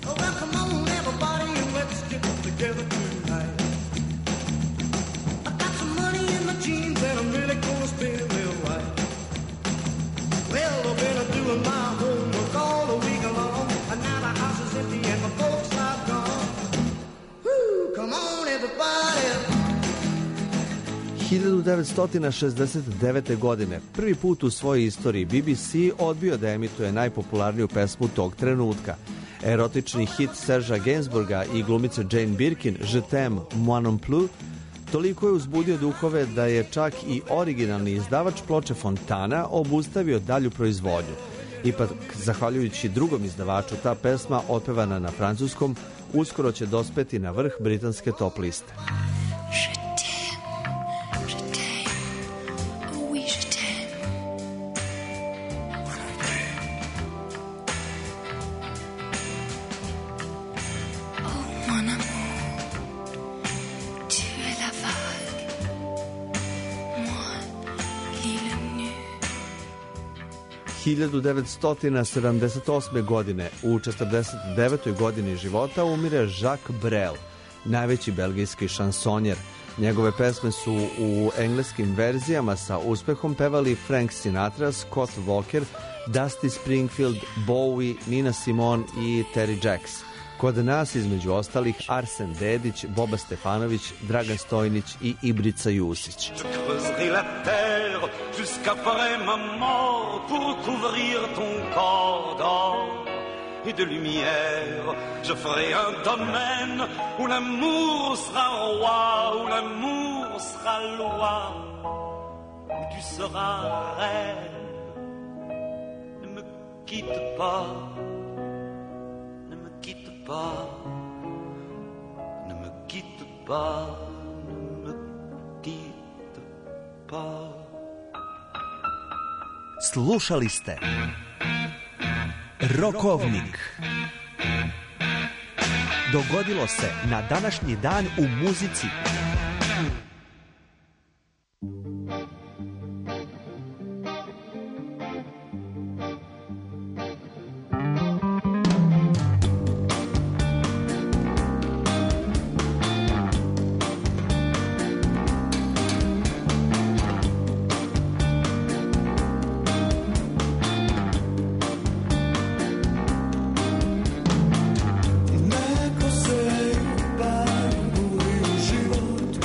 hiljadu devetsto šezdeset devete. godine prvi put u svojoj istoriji B B C odbio da emituje najpopularniju pesmu tog trenutka. Erotični hit Serža Gainsbourga i glumice Jane Birkin Je t'aime, moi non plus toliko je uzbudio duhove da je čak i originalni izdavač ploče Fontana obustavio dalju proizvodnju. Ipak, zahvaljujući drugom izdavaču, ta pesma, otpevana na francuskom, uskoro će dospeti na vrh britanske top liste. hiljadu devetsto sedamdeset osme. godine u četrdeset devetoj. godini života umire Jacques Brel, najveći belgijski šansonjer. Njegove pesme su u engleskim verzijama sa uspehom pevali Frank Sinatra, Scott Walker, Dusty Springfield, Bowie, Nina Simone i Terry Jacks. Kod nas, između ostalih, Arsen Dedić, Boba Stefanović, Dragan Stojnić i Ibrica Jusić. Creuserai la terre jusqu'après ma mort pour couvrir ton corps d'or et de lumière. Je ferai un domaine où l'amour sera roi, où l'amour sera loi, où tu seras reine. Ne me quitte pas, ne me quitte pas, ne me quitte pas, ne me quitte pas. Slušali ste Rokovnik. Dogodilo se na današnji dan u muzici. Neko se u baru buri u život.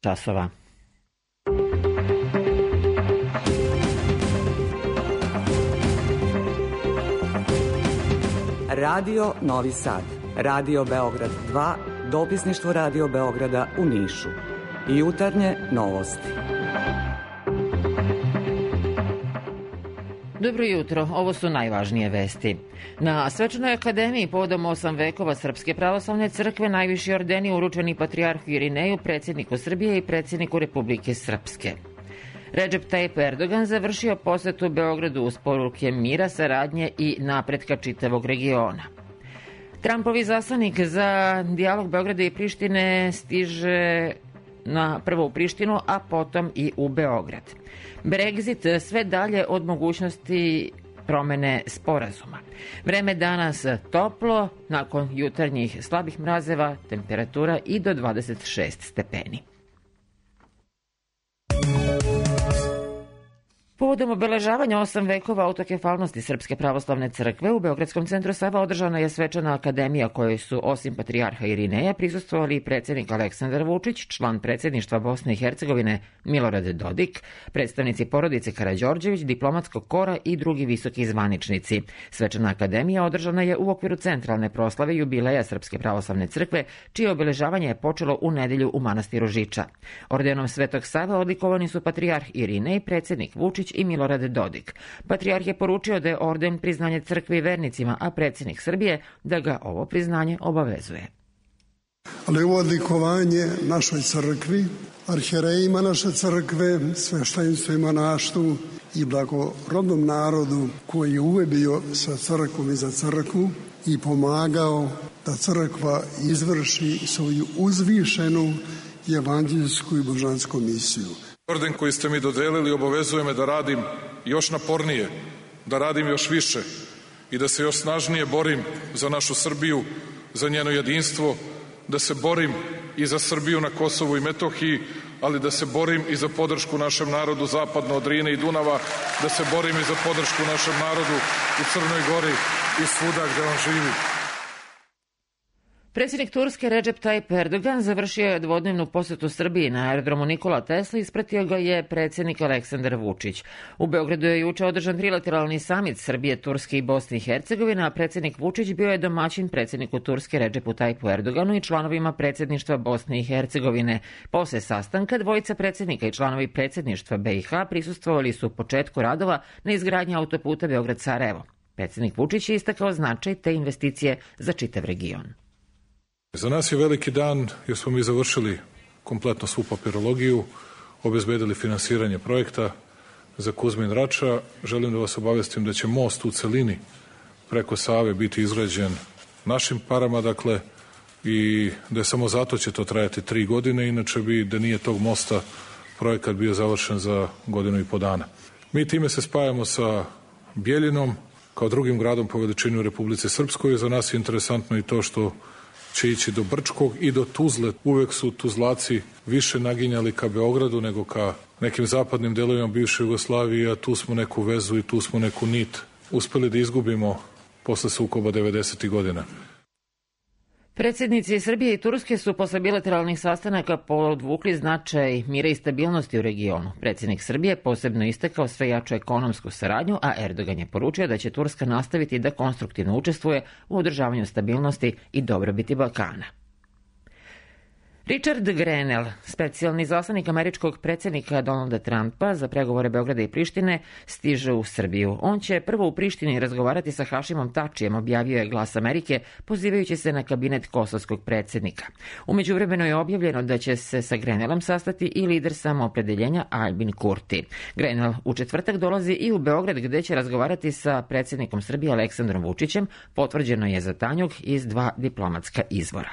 časova. Radio Novi Sad, Radio Beograd dva, dopisništvo Radio Beograda u Nišu. Jutarnje novosti. Dobro jutro, ovo su najvažnije vesti. Na Svečanoj akademiji povodom osam vekova Srpske pravoslavne crkve najviši ordeni uručeni patrijarhu Irineju, predsjedniku Srbije i predsjedniku Republike Srpske. Recep Tayyip Erdogan završio posetu Beogradu uz poruke mira, saradnje i napretka čitavog regiona. Trumpovi zaslanik za dijalog Beograda i Prištine stiže na prvo u Prištinu, a potom i u Beograd. Brexit sve dalje od mogućnosti promene sporazuma. Vreme danas toplo, nakon jutarnjih slabih mrazeva, temperatura i do dvadeset šest stepeni. Povodom obeležavanja osam vekova autokefalnosti Srpske pravoslavne crkve u Beogradskom centru Sava održana je svečana akademija kojoj su osim patrijarha Irineja prisustvovali i predsjednik Aleksandar Vučić, član predsjedništva Bosne i Hercegovine Milorad Dodik, predstavnici porodice Karađorđević, diplomatskog kora i drugi visoki zvaničnici. Svečana akademija održana je u okviru centralne proslave jubileja Srpske pravoslavne crkve, čije obeležavanje je počelo u nedelju u manastiru Žiča. Ordenom Svetog Save odlikovani su patrijarh Irinej, predsjednik Vučić i Milorad Dodik. Patrijarh je poručio da je orden priznanje crkvi i vernicima, a predsjednik Srbije da ga ovo priznanje obavezuje. Ali ovo odlikovanje našoj crkvi, arhijerejima naše crkve, sveštenstvu i monaštvu i blagorodnom narodu koji je uvek bio sa crkvom i za crkvu i pomagao da crkva izvrši svoju uzvišenu evanđeljsku i božansku misiju. Orden koji ste mi dodelili obavezuje me da radim još napornije, da radim još više i da se još snažnije borim za našu Srbiju, za njeno jedinstvo, da se borim i za Srbiju na Kosovu i Metohiji, ali da se borim i za podršku našem narodu zapadno od Drine i Dunava, da se borim i za podršku našem narodu u Crnoj Gori i svuda gde on živi. Predsjednik Turske Recep Tayyip Erdogan završio je dvodnevnu posetu Srbiji na aerodromu Nikola Tesla i ispratio ga je predsjednik Aleksandar Vučić. U Beogradu je juče održan trilateralni samit Srbije, Turske i Bosne i Hercegovine, a predsjednik Vučić bio je domaćin predsjedniku Turske Recepu Tayyipu Erdoganu i članovima predsjedništva Bosne i Hercegovine. Posle sastanka dvojica predsjednika i članovi predsjedništva B i H prisustvovali su početku radova na izgradnji autoputa Beograd-Sarajevo. Predsjednik Vučić je istakao značaj te investicije za čitav region. Za nas je veliki dan jer smo mi završili kompletno svu papirologiju, obezbedili finansiranje projekta za Kuzmin Rača. Želim da vas obavestim da će most u celini preko Save biti izgrađen našim parama, dakle, i da je samo zato će to trajati tri godine, inače bi, da nije tog mosta, projekat bio završen za godinu i po dana. Mi time se spajamo sa Bjeljinom, kao drugim gradom po veličini u Republici Srpskoj. Za nas je interesantno i to što će ići do Brčkog i do Tuzle. Uvek su Tuzlaci više naginjali ka Beogradu nego ka nekim zapadnim delovima bivše Jugoslavije, a tu smo neku vezu i tu smo neku nit uspeli da izgubimo posle sukoba devedesetih godina. Predsjednici Srbije i Turske su posle bilateralnih sastanaka podvukli značaj mira i stabilnosti u regionu. Predsjednik Srbije posebno istakao sve jaču ekonomsku saradnju, a Erdogan je poručio da će Turska nastaviti da konstruktivno učestvuje u održavanju stabilnosti i dobrobiti Balkana. Richard Grenell, specijalni zaslanik američkog predsjednika Donalda Trumpa za pregovore Beograda i Prištine, stiže u Srbiju. On će prvo u Prištini razgovarati sa Hašimom Tačijem, objavio je Glas Amerike, pozivajući se na kabinet kosovskog predsjednika. U međuvremenu je objavljeno da će se sa Grenellom sastati i lider samoopredeljenja Albin Kurti. Grenell u četvrtak dolazi i u Beograd, gde će razgovarati sa predsjednikom Srbije Aleksandrom Vučićem, potvrđeno je za Tanjug iz dva diplomatska izvora.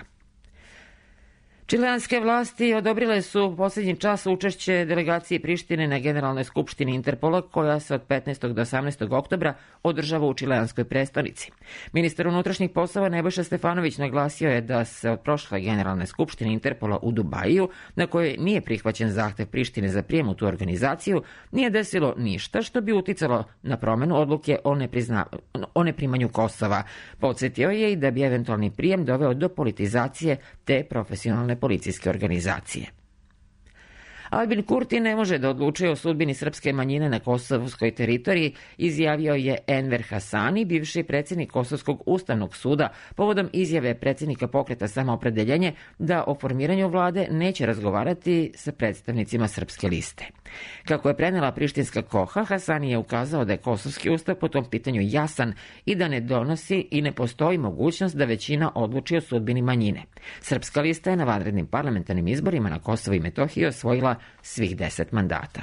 Čileanske vlasti odobrile su u posljednji čas učešće delegacije Prištine na Generalnoj skupštini Interpola, koja se od petnaestog do osamnaestog oktobra održava u čileanskoj prestonici. Ministar unutrašnjih poslova Nebojša Stefanović naglasio je da se od prošle Generalne skupštine Interpola u Dubaju, na kojoj nije prihvaćen zahtev Prištine za prijem u tu organizaciju, nije desilo ništa što bi uticalo na promenu odluke o, neprizna... o neprimanju Kosova. Podsjetio je i da bi eventualni prijem doveo do politizacije te profesionalne policijske organizacije. Albin Kurti ne može da odlučuje o sudbini srpske manjine na kosovskoj teritoriji, izjavio je Enver Hasani, bivši predsjednik Kosovskog ustavnog suda, povodom izjave predsjednika pokreta Samoopredeljenje da o formiranju vlade neće razgovarati sa predstavnicima srpske liste. Kako je prenela prištinska Koha, Hasani je ukazao da je kosovski ustav po tom pitanju jasan i da ne donosi i ne postoji mogućnost da većina odluči o sudbini manjine. Srpska lista je na vanrednim parlamentarnim izborima na Kosovo i Metohiji osvojila svih deset mandata.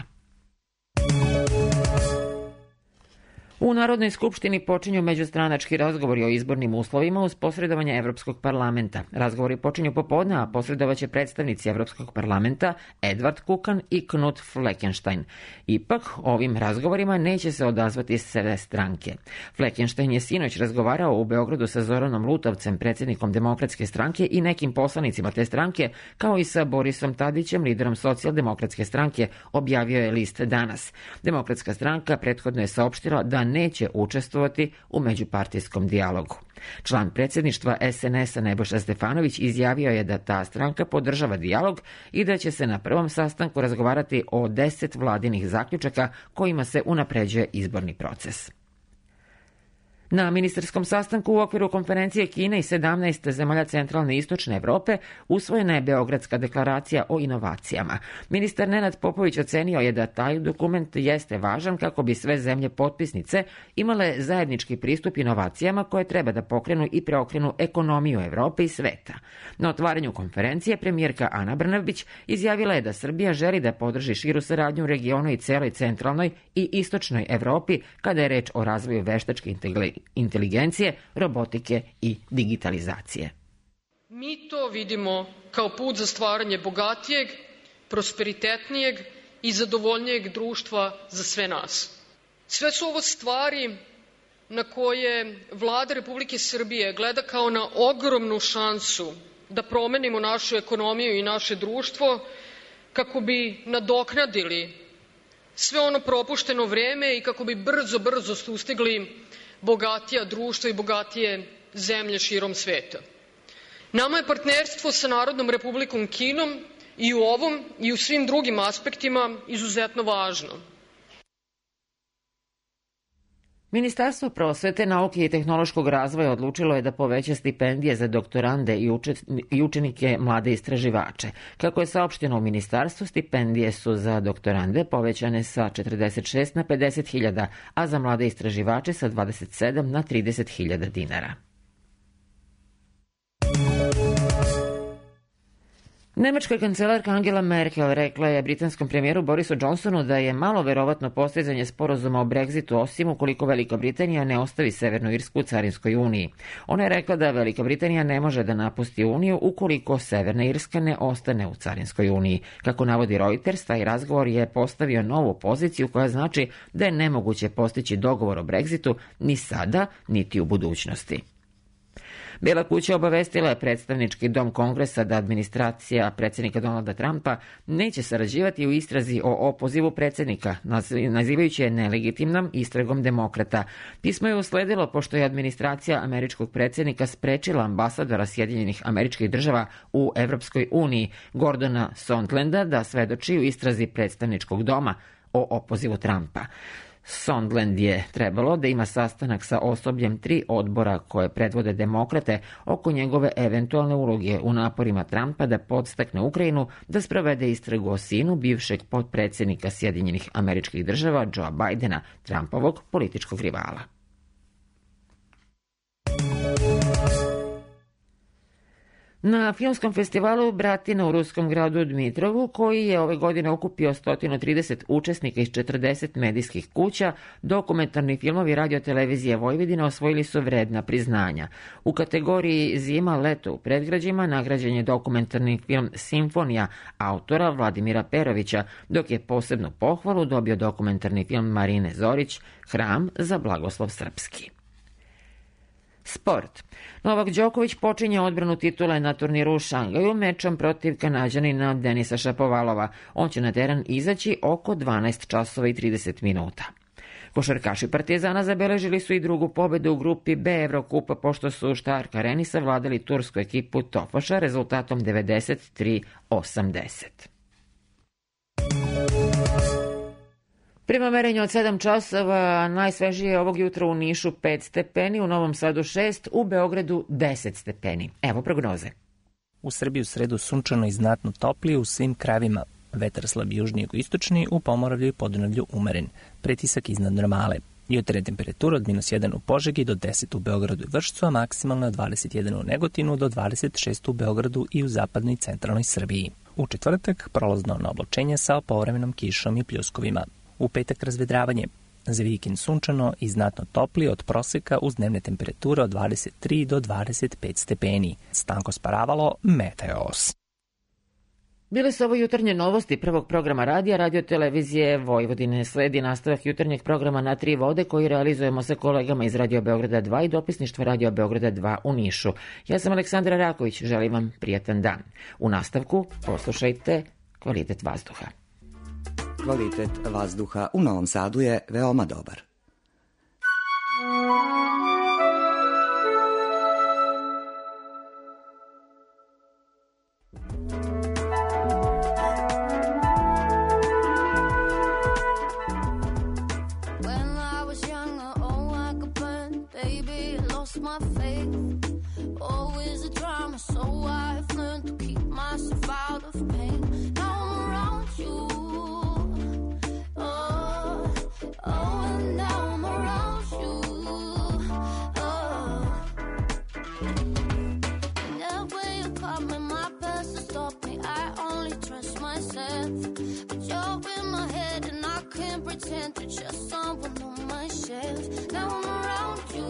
U Narodnoj skupštini počinju međustranački razgovori o izbornim uslovima uz posredovanje Evropskog parlamenta. Razgovori počinju popodne, a posredovaće predstavnici Evropskog parlamenta Edvard Kukan i Knut Fleckenstein. Ipak, ovim razgovorima neće se odazvati sve stranke. Fleckenstein je sinoć razgovarao u Beogradu sa Zoranom Lutovcem, predsjednikom Demokratske stranke i nekim poslanicima te stranke, kao i sa Borisom Tadićem, liderom Socijaldemokratske stranke, objavio je list danas. Demokratska stranka prethodno je saopštila da neće učestvovati u međupartijskom dijalogu. Član predsjedništva es en es-a Nebojša Stefanović izjavio je da ta stranka podržava dijalog i da će se na prvom sastanku razgovarati o deset vladinih zaključaka kojima se unapređuje izborni proces. Na ministarskom sastanku u okviru konferencije Kine i sedamnaest zemalja centralne i istočne Evrope usvojena je Beogradska deklaracija o inovacijama. Ministar Nenad Popović ocenio je da taj dokument jeste važan kako bi sve zemlje potpisnice imale zajednički pristup inovacijama koje treba da pokrenu i preokrenu ekonomiju Evrope i sveta. Na otvaranju konferencije premijerka Ana Brnabić izjavila je da Srbija želi da podrži širu saradnju u regionu i celoj centralnoj i istočnoj Evropi kada je reč o razvoju veštačke inteligencije, robotike i digitalizacije. Mi to vidimo kao put za stvaranje bogatijeg, prosperitetnijeg i zadovoljnijeg društva za sve nas. Sve su ovo stvari na koje Vlada Republike Srbije gleda kao na ogromnu šansu da promenimo našu ekonomiju i naše društvo kako bi nadoknadili sve ono propušteno vreme i kako bi brzo, brzo sustigli bogatija društva i bogatije zemlje širom sveta. Nama je partnerstvo sa Narodnom Republikom Kinom i u ovom i u svim drugim aspektima izuzetno važno. Ministarstvo prosvete, nauke i tehnološkog razvoja odlučilo je da poveća stipendije za doktorande i učenike mlade istraživače. Kako je saopšteno u ministarstvu, stipendije su za doktorande povećane sa četrdeset šest na pedeset hiljada, a za mlade istraživače sa dvadeset sedam na trideset hiljada dinara. Nemačka kancelarka Angela Merkel rekla je britanskom premijeru Borisu Johnsonu da je malo verovatno postizanje sporazuma o Brexitu osim ukoliko Velika Britanija ne ostavi Severnu Irsku u Carinskoj uniji. Ona je rekla da Velika Britanija ne može da napusti Uniju ukoliko Severna Irska ne ostane u Carinskoj uniji. Kako navodi Reuters, taj razgovor je postavio novu poziciju koja znači da je nemoguće postići dogovor o Brexitu ni sada, niti u budućnosti. Bela kuća obavestila je predstavnički dom Kongresa da administracija predsjednika Donalda Trumpa neće sarađivati u istrazi o opozivu predsjednika, nazivajući je nelegitimnom istragom demokrata. Pismo je usledilo pošto je administracija američkog predsjednika sprečila ambasadora Sjedinjenih Američkih Država u Evropskoj uniji, Gordona Sondlanda, da svedoči u istrazi predstavničkog doma o opozivu Trumpa. Sondland je trebalo da ima sastanak sa osobljem tri odbora koje predvode demokrate oko njegove eventualne uloge u naporima Trumpa da podstakne Ukrajinu da sprovede istragu o sinu bivšeg potpredsjednika Sjedinjenih Američkih Država Joea Bidena, Trumpovog političkog rivala. Na filmskom festivalu Bratina u ruskom gradu Dmitrovu, koji je ove godine okupio sto trideset učesnika iz četrdeset medijskih kuća, dokumentarni filmovi Radio-televizije Vojvodine osvojili su vredna priznanja. U kategoriji Zima, leto u predgrađima nagrađen je dokumentarni film Simfonija autora Vladimira Perovića, dok je posebnu pohvalu dobio dokumentarni film Marine Zorić Hram za blagoslov srpski. Sport. Novak Đoković počinje odbranu titule na turniru u Šangaju mečom protiv Kanađanina Denisa Šapovalova. On će na teren izaći oko dvanaest časova i trideset minuta. Košarkaši Partizana zabeležili su i drugu pobedu u grupi B Evrokupa pošto su u Štark Areni savladali tursku ekipu Tofaša rezultatom devedeset tri osamdeset. Prema merenju od sedam časova, najsvežije ovog jutra u Nišu pet stepeni, u Novom Sadu šest, u Beogradu deset stepeni. Evo prognoze. U Srbiji u sredu sunčano i znatno toplije u svim krajevima. Vetar slab južni i istočni, u Pomoravlju i Podunavlju umeren. Pretisak iznad normale. Jutarnja temperatura od minus jedan u Požegi do deset u Beogradu i Vršcu, a maksimalna od dvadeset jedan u Negotinu do dvadeset šest u Beogradu i u zapadnoj i centralnoj Srbiji. U četvrtak prolazno na oblačenje sa povremenom kišom i pljuskovima. U petak razvedravanje. Za vikend sunčano i znatno toplije od proseka uz dnevne temperature od dvadeset tri do dvadeset pet stepeni. Stanko Sparavalo, Meteos. Bile su ovo jutarnje novosti prvog programa radija Radio Televizije Vojvodine. Sledi nastavak jutarnjeg programa Na tri vode koji realizujemo sa kolegama iz Radio Beograda dva i dopisništva Radio Beograda dva u Nišu. Ja sam Aleksandra Raković, želim vam prijatan dan. U nastavku poslušajte Kvalitet vazduha. Kvalitet vazduha u Novom Sadu je veoma dobar. My faith, always a drama, so I've learned to keep myself out of pain. Now I'm around you, oh, oh, and now I'm around you, oh. Never you caught me, my past has stopped me, I only trust myself. But you're in my head and I can't pretend to just someone on my shelf. Now I'm around you.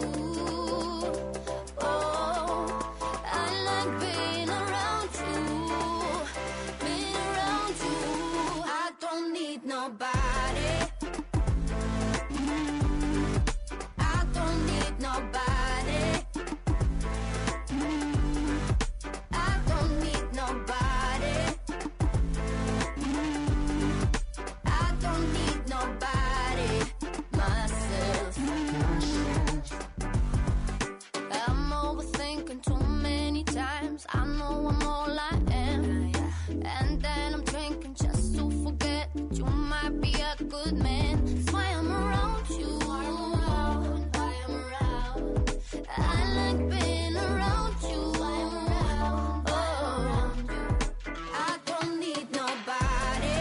I know I'm all I am, and then I'm drinking just to forget that you might be a good man. That's why I'm around you. I am around, I am around. I like being around you. I am around, oh. I don't need nobody.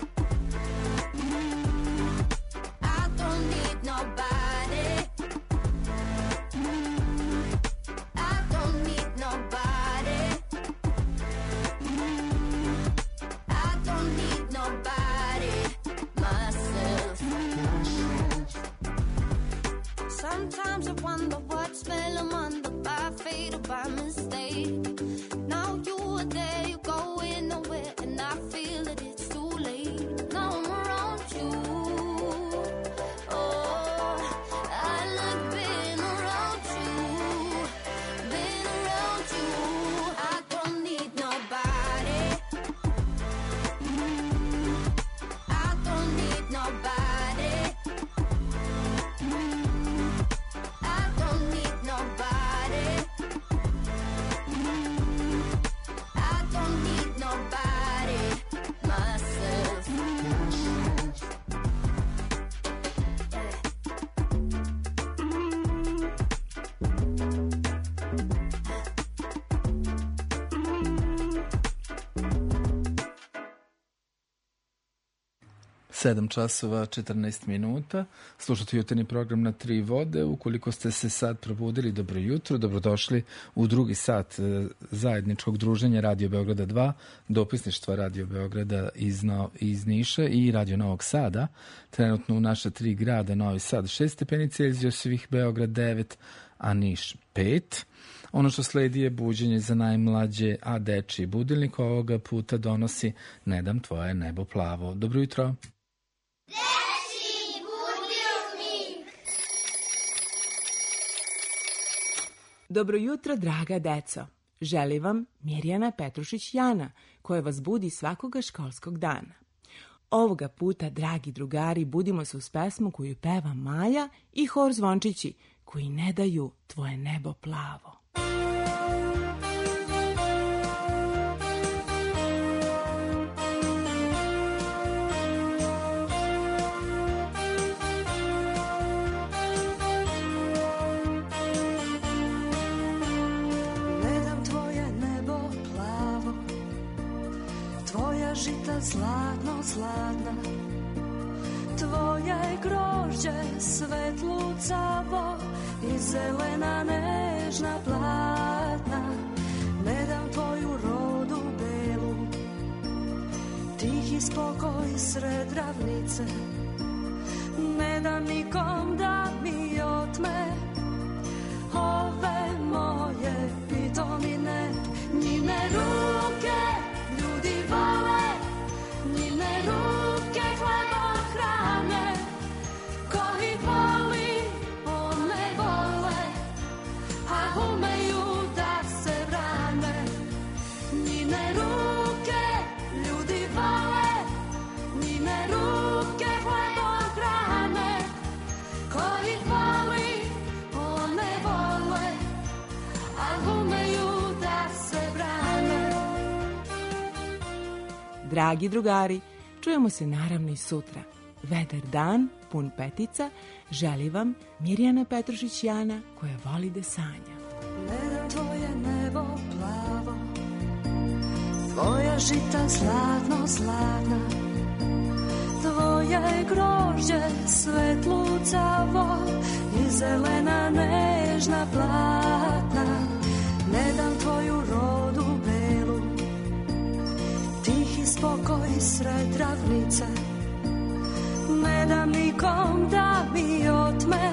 I don't need nobody. I don't need nobody. Sometimes I wonder what spell I'm under, by fate or by mistake. Now you are there, you going nowhere, and I feel that it's too late. Now I'm around you. Oh, I like being around you, being around you. I don't need nobody. I don't need nobody. sedam časova četrnaest minuta. Slušate jutarnji program Na tri vode. Ukoliko ste se sad probudili, dobro jutro, dobrodošli u drugi sat zajedničkog druženja Radio Beograda dva, dopisništva Radio Beograda iz, no, iz Niša i Radio Novog Sada. Trenutno u naša tri grada, Novi Sad šest stepeni Celzijusovih, Beograd devet, a Niš pet. Ono što sledi je buđenje za najmlađe, a dečiji budilnik ovoga puta donosi Ne dam tvoje nebo plavo. Dobro jutro. Dečiji budilnik. Dobro jutro, draga deco. Želi vam Mirjana Petrušić-Jana, koja vas budi svakoga školskog dana. Ovoga puta, dragi drugari, budimo se uz pesmu koju peva Maja i hor zvončići, koji ne daju tvoje nebo plavo. žita zlatno, zlatna, tvoje grožđe svetlucavo i zelena nežna platna. Ne dam tvoju rodu belu, tihi spokoj sred ravnice. Ne dam nikom da mi otme ove moje pitomine. Njine ruke ljudi vole, njine ruke hleba hrane. Ko ih voli, one vole, a umeju da se brane. Njine ruke ljudi vole, njine ruke hleba hrane. Ko ih voli, one vole, a umeju da se brane. Dragi drugari, čujemo se naravno i sutra. Vedar dan, pun petica, želi vam Mirjana Petrušić-Jana koja voli da sanja. Ne dam tvoje nebo plavo, tvoja žita zlatno, zlatna, tvoje grožđe svetlucavo i zelena nežna platna. Ne dam tvoju rodu belu, tihi spokoj sred ravnice. Ne dam nikom da mi otme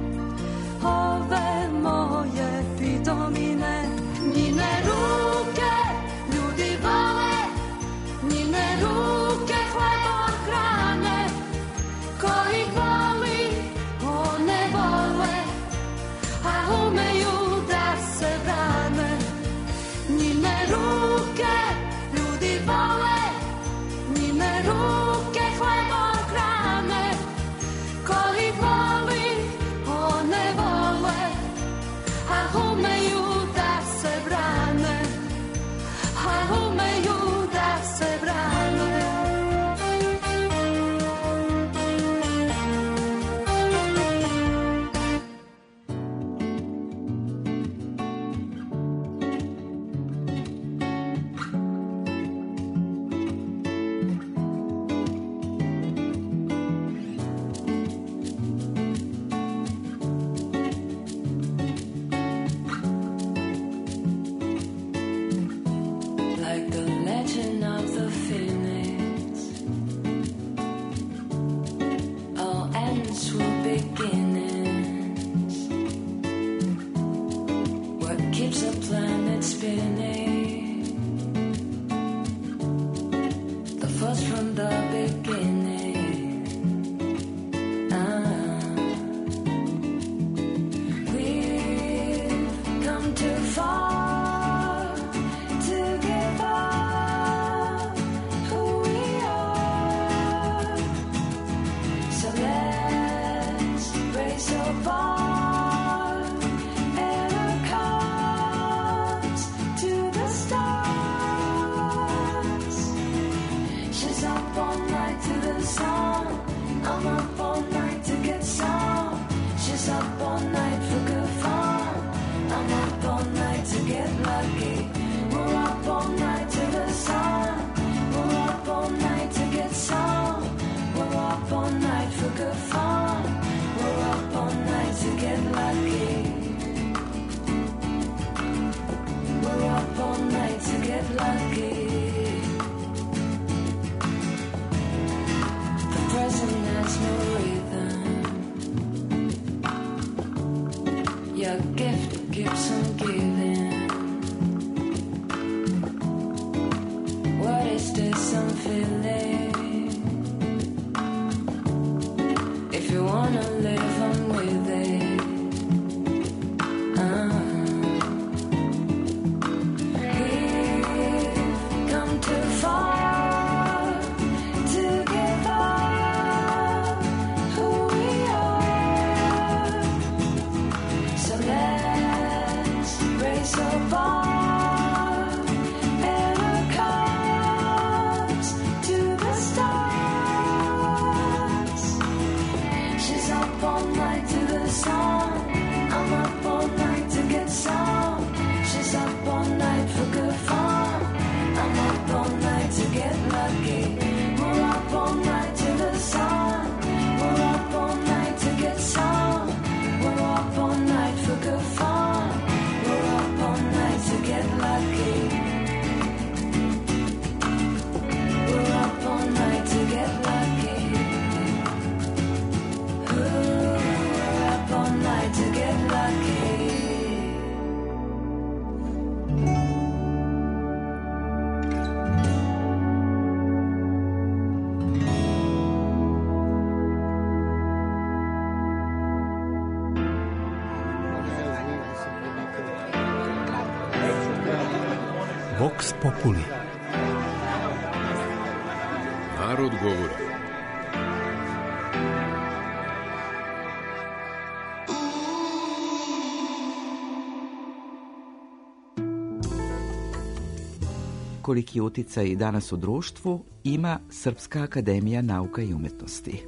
ove moje pitomine. Njine ruke ljudi vole, njine ruke hleba hrane. Ko ih voli, one vole, a umeju da se brane. Njine ruke ljudi vole, njine ruke hleba hrane. Ko ih voli, one vole, a umeju da se brane, a umeju da se brane. Like the legend of the phoenix, all ends will beginnings. What keeps the planet spinning? The force from the beginning. Ah. We've come too far to give up who we are. So let's raise our bar and our cards to the stars. She's up all night to the sun. I'm up all night to get some. She's up all night for good fun. I'm up all night to get lucky. We're up all night to the sun. We're up all night to get some. We're up all night for good fun. We're up all night to get lucky. We're up all night to get lucky. The present has no rhythm. Your gift keeps on giving. What is this I'm feeling? If you wanna live, I'm with it. Ah. We've come too far to give up who we are. So let's raise our bar and our cards to the stars. She's up all night to the sun. I'm up all night to get some. She's up all night for good fun. I'm up all night to get lucky. Vox Populi. Narod govori. Koliki uticaj danas u društvu ima Srpska akademija nauka i umetnosti.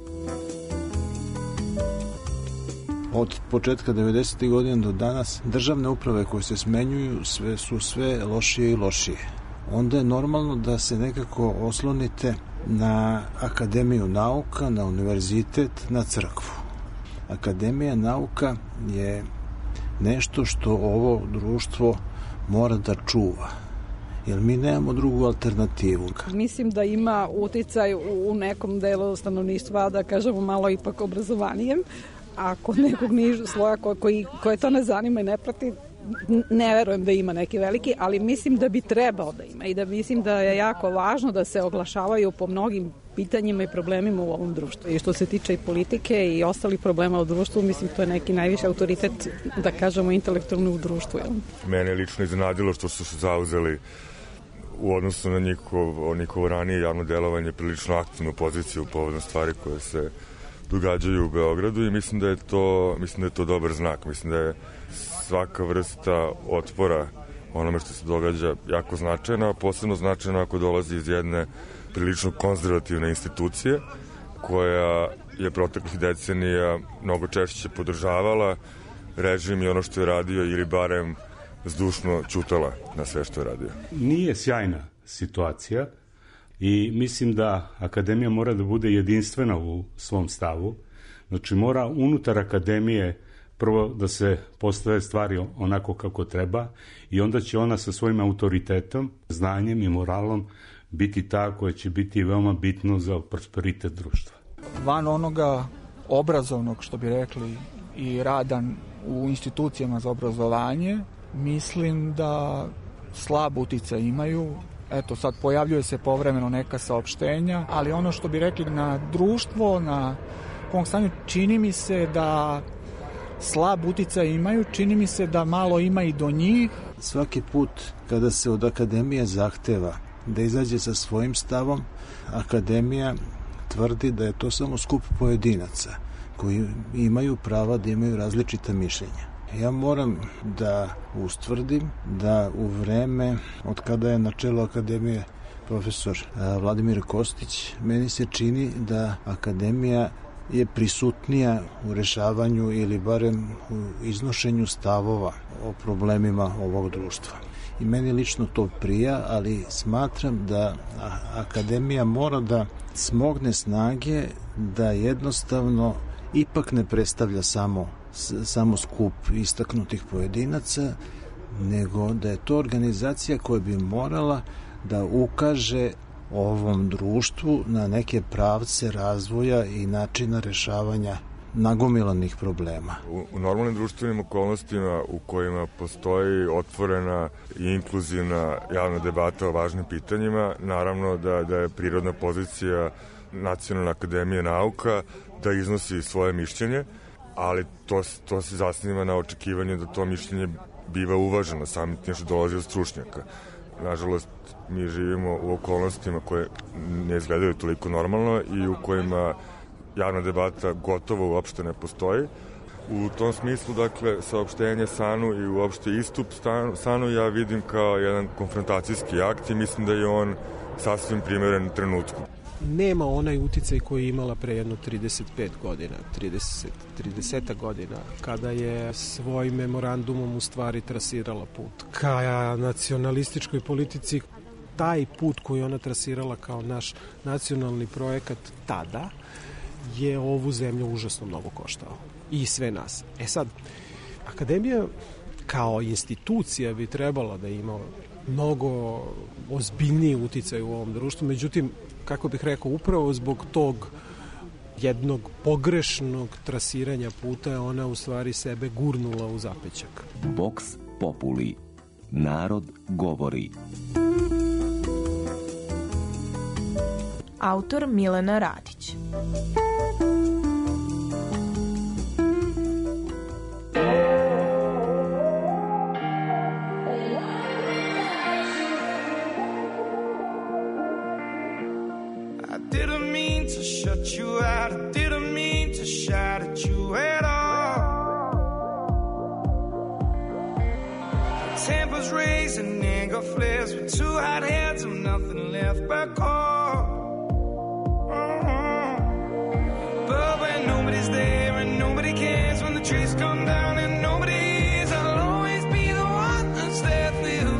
Od početka devedesetih godina do danas državne uprave koje se smenjuju sve su sve lošije i lošije. Onda je normalno da se nekako oslonite na Akademiju nauka, na univerzitet, na crkvu. Akademija nauka je nešto što ovo društvo mora da čuva, jer mi nemamo drugu alternativu. Mislim da ima uticaj u nekom delu stanovništva, da kažemo malo ipak obrazovanijem, a kod nekog nižeg sloja koji, koje to ne zanima i ne prati, ne verujem da ima neki veliki, ali mislim da bi trebao da ima i da mislim da je jako važno da se oglašavaju po mnogim pitanjima i problemima u ovom društvu. I što se tiče i politike i ostalih problema u društvu, mislim to je neki najviši autoritet, da kažemo, intelektualni u društvu. Jel? Mene je lično iznenadilo što su se zauzeli u odnosu na njihov, njihovo ranije javno delovanje prilično aktivnu poziciju povodom stvari koje se događaju u Beogradu i mislim da je to, mislim da je to dobar znak. Mislim da je svaka vrsta otpora onome što se događa jako značajna, posebno značajna ako dolazi iz jedne prilično konzervativne institucije koja je proteklih decenija mnogo češće podržavala režim i ono što je radio ili barem zdušno ćutala na sve što je radio. Nije sjajna situacija i mislim da Akademija mora da bude jedinstvena u svom stavu. Znači mora unutar Akademije prvo da se postave stvari onako kako treba i onda će ona sa svojim autoritetom, znanjem i moralom biti ta koja će biti veoma bitno za prosperitet društva. Van onoga obrazovnog, što bi rekli, i radan u institucijama za obrazovanje, mislim da slab uticaj imaju. Eto, sad pojavljuje se povremeno neka saopštenja, ali ono što bi rekli na društvo, na kom stanju, čini mi se da slab uticaj imaju, čini mi se da malo ima i do njih. Svaki put kada se od Akademije zahteva da izađe sa svojim stavom, Akademija tvrdi da je to samo skup pojedinaca koji imaju prava da imaju različita mišljenja. Ja moram da ustvrdim da u vreme od kada je na čelu Akademije profesor Vladimir Kostić, meni se čini da Akademija je prisutnija u rešavanju ili barem u iznošenju stavova o problemima ovog društva. I meni lično to prija, ali smatram da Akademija mora da smogne snage da jednostavno ipak ne predstavlja samo, samo skup istaknutih pojedinaca, nego da je to organizacija koja bi morala da ukaže ovom društvu na neke pravce razvoja i načina rešavanja nagomilanih problema. U, u normalnim društvenim okolnostima u kojima postoji otvorena i inkluzivna javna debata o važnim pitanjima, naravno da, da je prirodna pozicija Nacionalne akademije nauka da iznosi svoje mišljenje, ali to, to se zasniva na očekivanju da to mišljenje biva uvaženo, samim tim što dolazi od stručnjaka. Nažalost, mi živimo u okolnostima koje ne izgledaju toliko normalno i u kojima javna debata gotovo uopšte ne postoji. U tom smislu, dakle, saopštenje SANU i uopšte istup SANU ja vidim kao jedan konfrontacijski akt i mislim da je on sasvim primeren trenutku. Nema onaj uticaj koji je imala pre jedno trideset pet godina, trideset, trideset godina, kada je svojim memorandumom u stvari trasirala put. Ka nacionalističkoj politici taj put koji ona trasirala kao naš nacionalni projekat tada je ovu zemlju užasno mnogo koštao. I sve nas. E sad, Akademija kao institucija bi trebala da ima mnogo ozbiljniji uticaj u ovom društvu, međutim, kako bih rekao, upravo zbog tog jednog pogrešnog trasiranja puta je ona u stvari sebe gurnula u zapećak. Vox Populi. Narod govori. Autor Milena Radić. was raising anger flares with two hot heads and nothing left but cold. Mm-hmm. But when nobody's there and nobody cares, when the trees come down and nobody is, I'll always be the one that's there for you.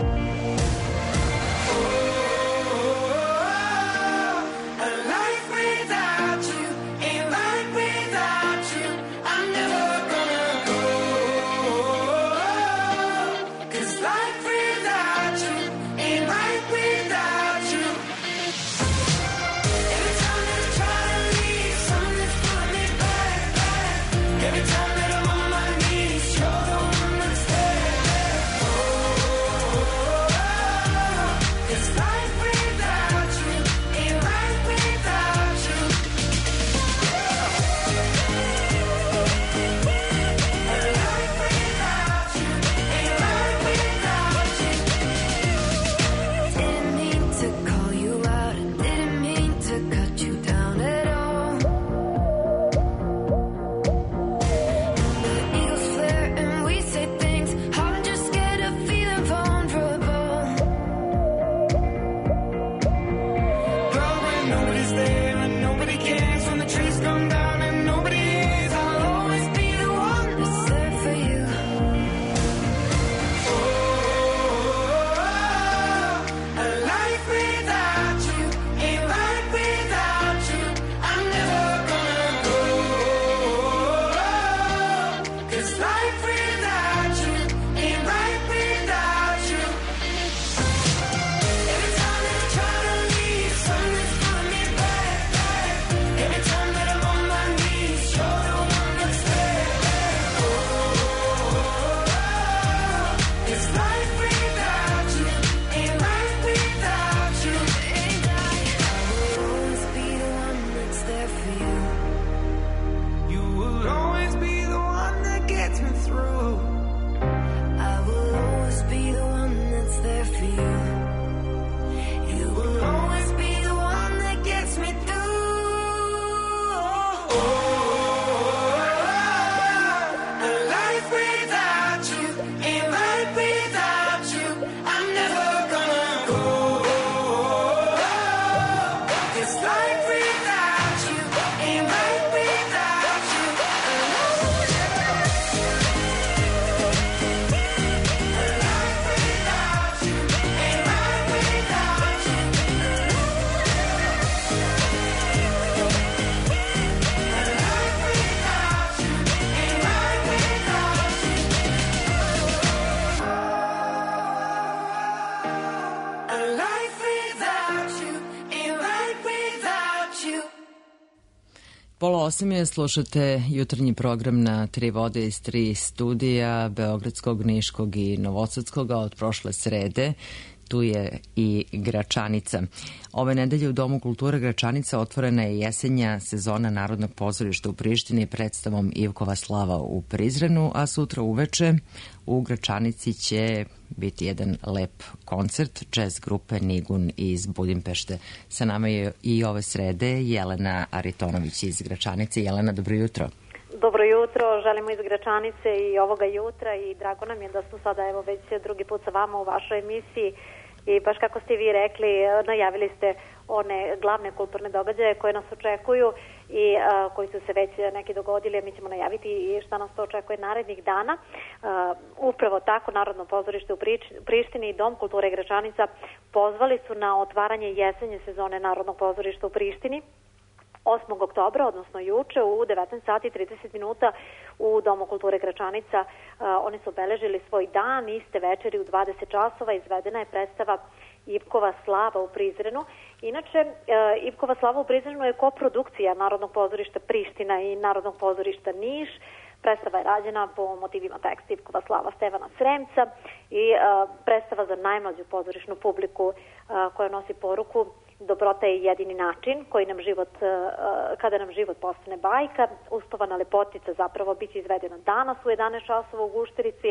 Pola osam je, slušate jutarnji program na Tri vode iz tri studija Beogradskog, Niškog i Novosadskog od prošle srede. Tu je i Gračanica. Ove nedelje u Domu kulture Gračanica otvorena je jesenja sezona Narodnog pozorišta u Prištini predstavom Ivkova slava u Prizrenu, a sutra uveče u Gračanici će biti jedan lep koncert džez grupe Nigun iz Budimpešte. Sa nama je i ove srede Jelena Aritonović iz Gračanice. Jelena, dobro jutro. Dobro jutro, želimo iz Gračanice i ovoga jutra i drago nam je da smo sada evo već drugi put sa vama u vašoj emisiji i baš kako ste vi rekli, najavili ste one glavne kulturne događaje koje nas očekuju i a, koji su se već neki dogodili, a mi ćemo najaviti i šta nas to očekuje narednih dana. A, upravo tako, Narodno pozorište u Prištini i Dom kulture Gračanica pozvali su na otvaranje jesenje sezone Narodnog pozorišta u Prištini osmog oktobra, odnosno juče u devetnaest sati i trideset minuta u Domu kulture Gračanica. Uh, oni su obeležili svoj dan, iste večeri u dvadeset časova izvedena je predstava Ivkova slava u Prizrenu. Inače, uh, Ivkova slava u Prizrenu je koprodukcija Narodnog pozorišta Priština i Narodnog pozorišta Niš. Predstava je rađena po motivima teksta Ivkova slava Stevana Sremca i uh, predstava za najmlađu pozorišnu publiku uh, koja nosi poruku dobrota je jedini način koji nam život, kada nam život postane bajka. Uspavana lepotica zapravo biće izvedena danas u jedanaest časova u Gušterici,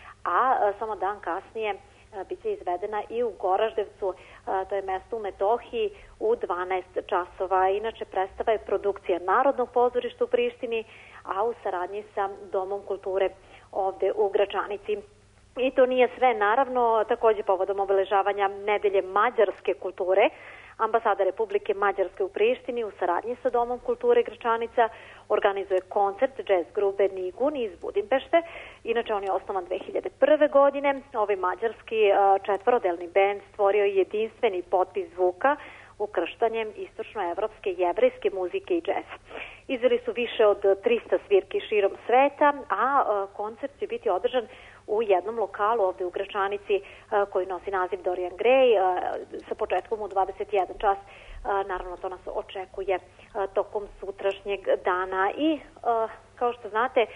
a samo dan kasnije biće izvedena i u Goraždevcu, to je mesto u Metohiji, u dvanaest časova. Inače, predstava je produkcija Narodnog pozorišta u Prištini, a u saradnji sa Domom kulture ovde u Gračanici. I to nije sve, naravno, takođe povodom obeležavanja nedelje mađarske kulture. Ambasada Republike Mađarske u Prištini u saradnji sa Domom kulture Gračanica organizuje koncert jazz grupe Nigun iz Budimpešte. Inače, on je osnovan dve hiljade prve. godine. Ovaj mađarski četvorodelni bend stvorio je jedinstveni potpis zvuka ukrštanjem istočnoevropske jevrejske muzike i džez. Izveli su više od trista svirki širom sveta, a koncert će biti održan u jednom lokalu ovde u Gračanici koji nosi naziv Dorian Gray sa početkom u dvadeset jedan čas. Naravno, to nas očekuje tokom sutrašnjeg dana i kao što znate,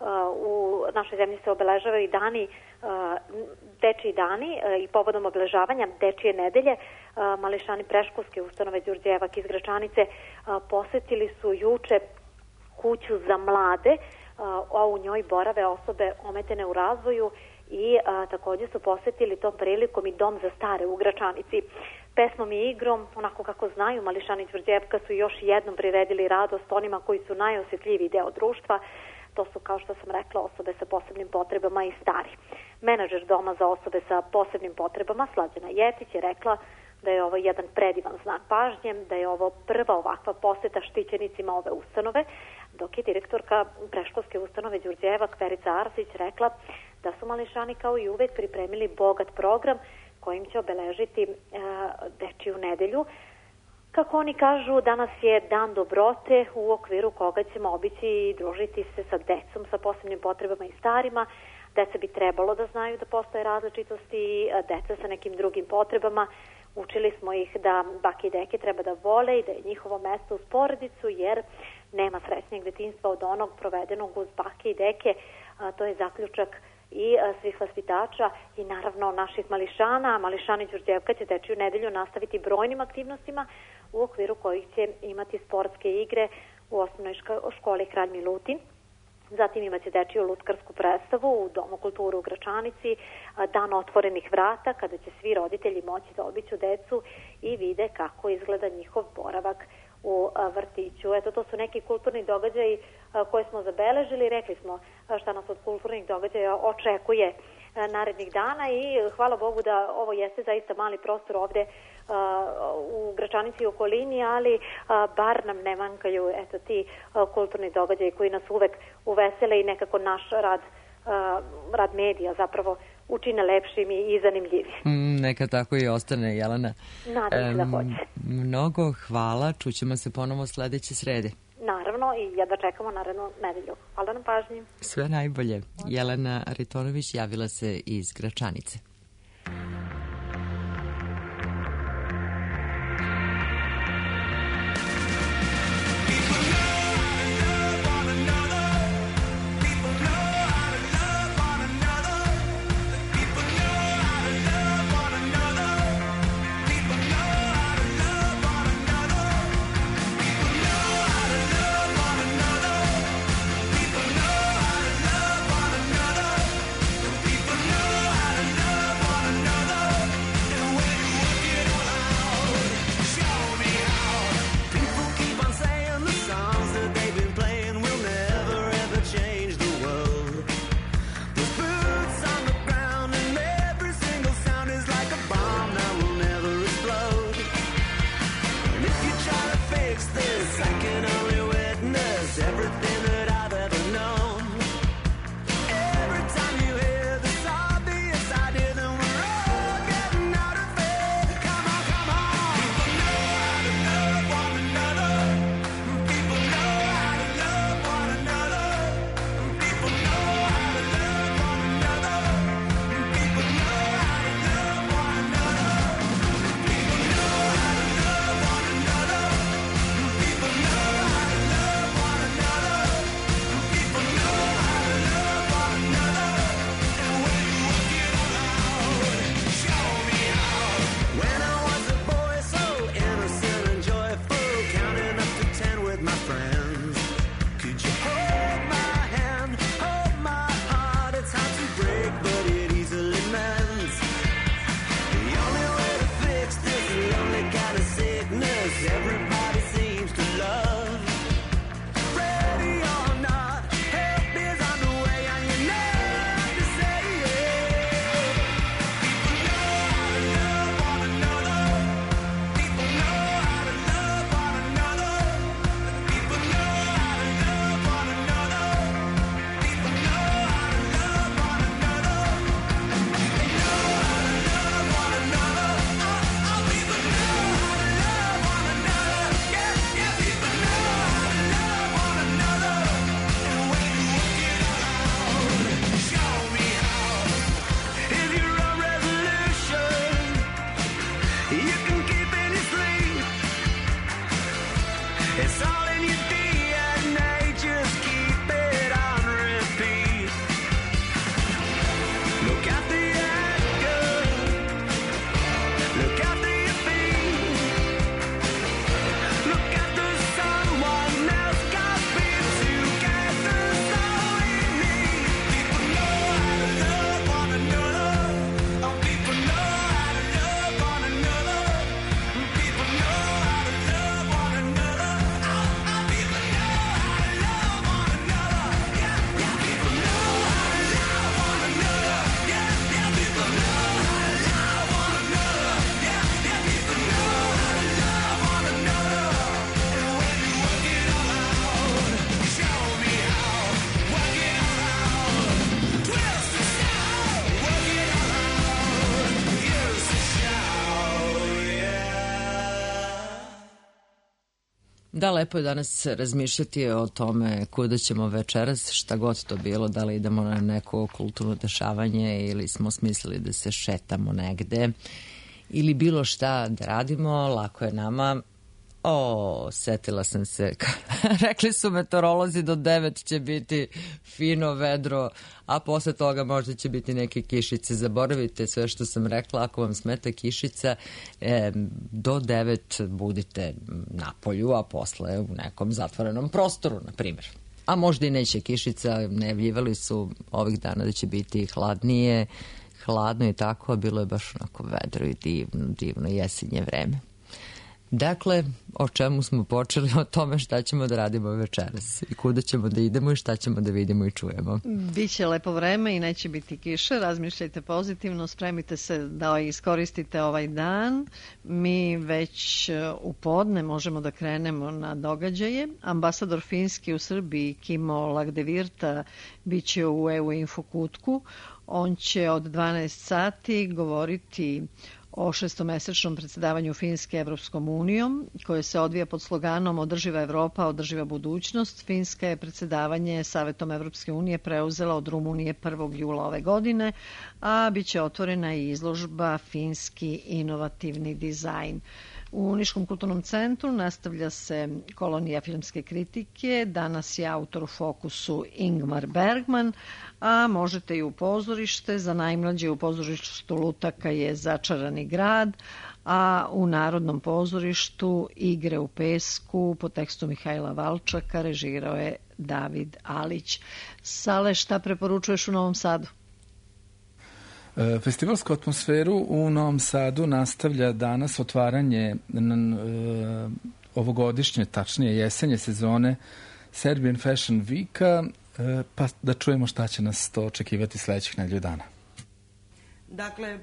u našoj zemlji se obeležavaju i dani, dečiji dani i povodom obeležavanja dečije nedelje mališani Preškolske ustanove Đurđevak iz Gračanice posetili su juče kuću za mlade, a u njoj borave osobe ometene u razvoju i a, takođe su posetili tom prilikom i dom za stare u Gračanici. Pesmom i igrom, onako kako znaju mališani Đurđevka, su još jednom priredili radost onima koji su najosjetljiviji deo društva. To su, kao što sam rekla, osobe sa posebnim potrebama i stari. Menadžer Doma za osobe sa posebnim potrebama, Slađana Jetić, je rekla da je ovo jedan predivan znak pažnje, da je ovo prva ovakva poseta štićenicima ove ustanove, dok je direktorka Preškolske ustanove Đurđevak Verica Arsić rekla da su mališani kao i uvek pripremili bogat program kojim će obeležiti e, dečiju nedelju. Kako oni kažu, danas je dan dobrote u okviru koga ćemo obići i družiti se sa decom sa posebnim potrebama i starima. Deca bi trebalo da znaju da postoje različitosti, deca sa nekim drugim potrebama. Učili smo ih da bake i deke treba da vole i da je njihovo mesto uz porodicu, jer nema srećnijeg detinjstva od onog provedenog uz bake i deke. A, to je zaključak i a, svih vaspitača i naravno naših mališana. Mališani Đurđevka će dečiju nedelju nastaviti brojnim aktivnostima u okviru kojih će imati sportske igre u osnovnoj školi Kralj Milutin. Zatim imaće dečiju lutkarsku predstavu u Domu kulture u Gračanici, dan otvorenih vrata kada će svi roditelji moći da obiću decu i vide kako izgleda njihov boravak u vrtiću. Eto, to su neki kulturni događaji koje smo zabeležili. Rekli smo šta nas od kulturnih događaja očekuje narednih dana i hvala Bogu da ovo jeste zaista mali prostor ovde u Gračanici i okolini, ali bar nam ne mankaju eto ti kulturni događaji koji nas uvek uvesele i nekako naš rad, rad medija zapravo učine lepšim i zanimljivim. Mm, neka tako i ostane, Jelena. Nadam se da hoće. Mnogo hvala, čućemo se ponovo sledeće srede. Naravno i jedva čekamo narednu nedelju. Hvala na pažnji. Sve najbolje. Jelena Ritonović javila se iz Gračanice. People know Da, lepo je danas razmišljati o tome kuda ćemo večeras, šta god to bilo, da li idemo na neko kulturno dešavanje ili smo smislili da se šetamo negde ili bilo šta da radimo, lako je nama. O, setila sam se, rekli su meteorolozi do devet će biti fino vedro, a posle toga možda će biti neke kišice. Zaboravite sve što sam rekla, ako vam smeta kišica, e, do devet budite na polju, a posle u nekom zatvorenom prostoru, na primjer. A možda i neće kišica, najavljivali su ovih dana da će biti hladnije, hladno i tako, a bilo je baš onako vedro i divno, divno jesenje vreme. Dakle, o čemu smo počeli, o tome šta ćemo da radimo večeras i kuda ćemo da idemo i šta ćemo da vidimo i čujemo. Biće lepo vreme i neće biti kiše, razmišljajte pozitivno, spremite se da iskoristite ovaj dan. Mi već u podne možemo da krenemo na događaje. Ambasador Finski u Srbiji, Kimo Lagdevirta, bit će u E U Info kutku. On će od dvanaest sati govoriti o šestomesečnom predsedavanju Finske Evropskom unijom, koje se odvija pod sloganom Održiva Evropa, održiva budućnost. Finska je predsedavanje Savetom Evropske unije preuzela od Rumunije prvog jula ove godine, a bit će otvorena i izložba Finski inovativni dizajn. U Niškom kulturnom centru nastavlja se kolonija filmske kritike. Danas je autor u fokusu Ingmar Bergman, a možete i u pozorište. Za najmlađe u pozorištu Lutaka je Začarani grad, a u Narodnom pozorištu Igre u pesku po tekstu Mihajla Valčaka režirao je David Alić. Sale, šta preporučuješ u Novom Sadu? Festivalsku atmosferu u Novom Sadu nastavlja danas otvaranje ovogodišnje, tačnije jesenje sezone Serbian Fashion Weeka, pa da čujemo šta će nas to očekivati sledećih nedelju dana. Dakle,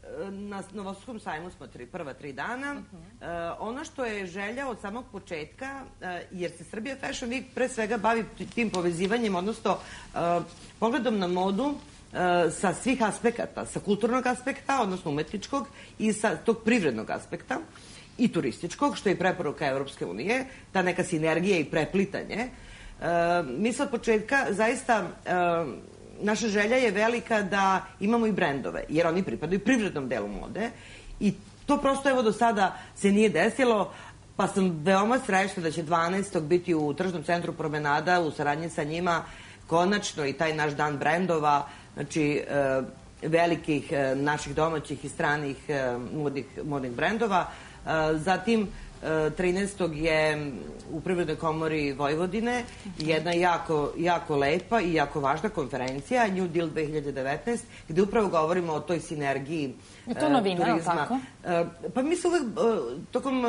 na Novosadskom sajmu smo tri, prva tri dana. Uh-huh. Uh, ono što je želja od samog početka, uh, jer se Serbia Fashion Week pre svega bavi tim povezivanjem, odnosno uh, pogledom na modu uh, sa svih aspekata, sa kulturnog aspekta, odnosno umetničkog, i sa tog privrednog aspekta i turističkog, što je preporuka Evropske unije, ta neka sinergija i preplitanje. Uh, mi se od početka zaista... Uh, naša želja je velika da imamo i brendove, jer oni pripadaju privrednom delu mode i to prosto evo do sada se nije desilo, pa sam veoma srećna da će dvanaestog biti u tržnom centru Promenada u saradnji sa njima konačno i taj naš dan brendova, znači velikih naših domaćih i stranih modnih, modnih brendova. Zatim trinaestog je u Privrednoj komori Vojvodine jedna jako, jako lepa i jako važna konferencija New Deal dve hiljade devetnaest, gde upravo govorimo o toj sinergiji je to novina, turizma. Tako? Pa mi se uvek, tokom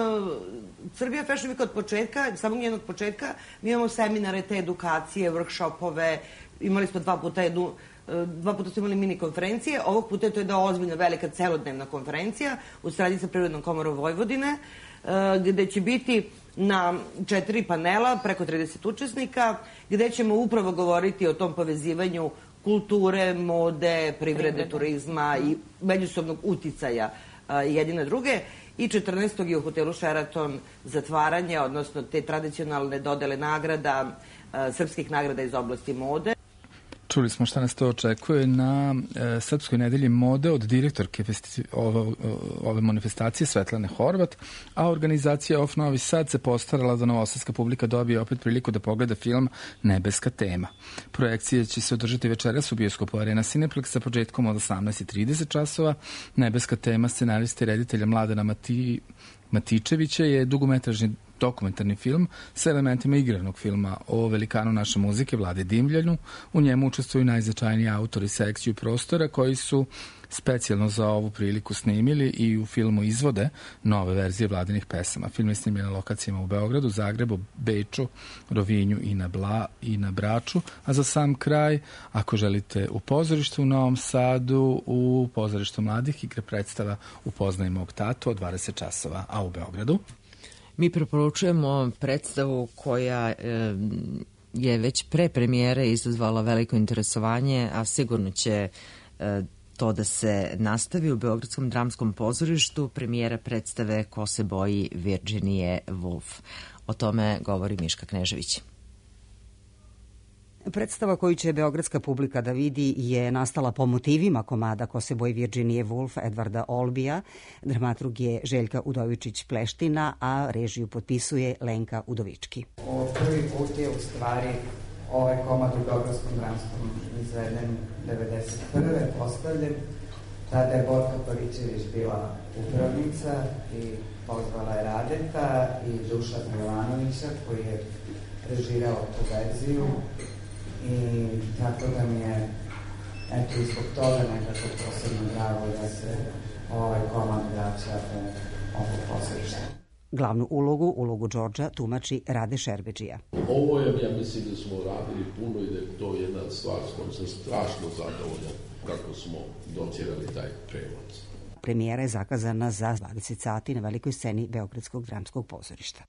Serbia Fashion Week od početka, samog njenog početka, mi imamo seminare, te edukacije, workshopove, imali smo dva puta jednu Dva puta smo imali mini konferencije, ovog puta je to jedna ozbiljna, velika, celodnevna konferencija u saradnji sa Privrednom komorom Vojvodine, gde će biti na četiri panela, preko trideset učesnika, gde ćemo upravo govoriti o tom povezivanju kulture, mode, privrede, Privrede. turizma i međusobnog uticaja jedine druge. I četrnaestog je u hotelu Sheraton zatvaranje, odnosno te tradicionalne dodele nagrada, srpskih nagrada iz oblasti mode. Čuli smo šta nas to očekuje na e, Srpskoj nedelji mode od direktorke ove, ove manifestacije Svetlane Horvat, a organizacija Off Novi Sad se postarala da novosadska publika dobije opet priliku da pogleda film Nebeska tema. Projekcije će se održati večeras u bioskopu Arena Cineplex sa početkom od osamnaest i trideset časova. Nebeska tema scenarista i reditelja Mladena Mati, Matičevića je dugometražni dokumentarni film sa elementima igranog filma o velikanu naše muzike Vlade Dimljanu. U njemu učestvuju najznačajniji autori sekciju prostora koji su specijalno za ovu priliku snimili i u filmu izvode nove verzije Vladinih pesama. Film je snimljen na lokacijama u Beogradu, Zagrebu, Beču, Rovinju i na, Bla, i na Braču. A za sam kraj, ako želite u pozorištu u Novom Sadu, u pozorištu mladih igra predstava Upoznaj mog tatu od dvadeset časova, a u Beogradu mi preporučujemo predstavu koja e, je već pre premijere izazvala veliko interesovanje, a sigurno će e, to da se nastavi u Beogradskom dramskom pozorištu, premijera predstave Ko se boji Virginije Woolf. O tome govori Miška Knežević. Predstava koju će beogradska publika da vidi je nastala po motivima komada Ko se boji Virginije Woolf Edvarda Olbija. Dramaturg je Željka Udovičić-Pleština, a režiju potpisuje Lenka Udovički. O prvi put je u stvari ovaj komad u Beogradskom dramskom izveden devedeset prve postavljen. Tada je Borka Pavićević bila upravnica i pozvala je Radeta i Dušana Jovanovića koji je režirao tu verziju. I tako da mi je, eto, i zbog toga nekako posebno drago da se ovaj komad vraća u ovo pozorište. Glavnu ulogu, ulogu Đorđa, tumači Rade Šerbeđija. Ovo je, ja mislim da smo radili puno i da je to jedna stvar s kojom sam strašno zadovoljan kako smo docirali taj prevod. Premijera je zakazana za dvadeset sati na velikoj sceni Beogradskog dramskog pozorišta.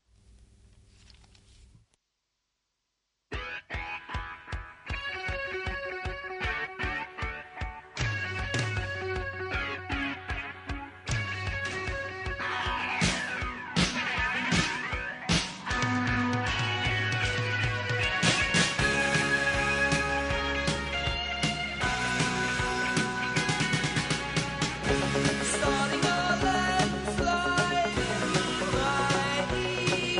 Starting a landslide in my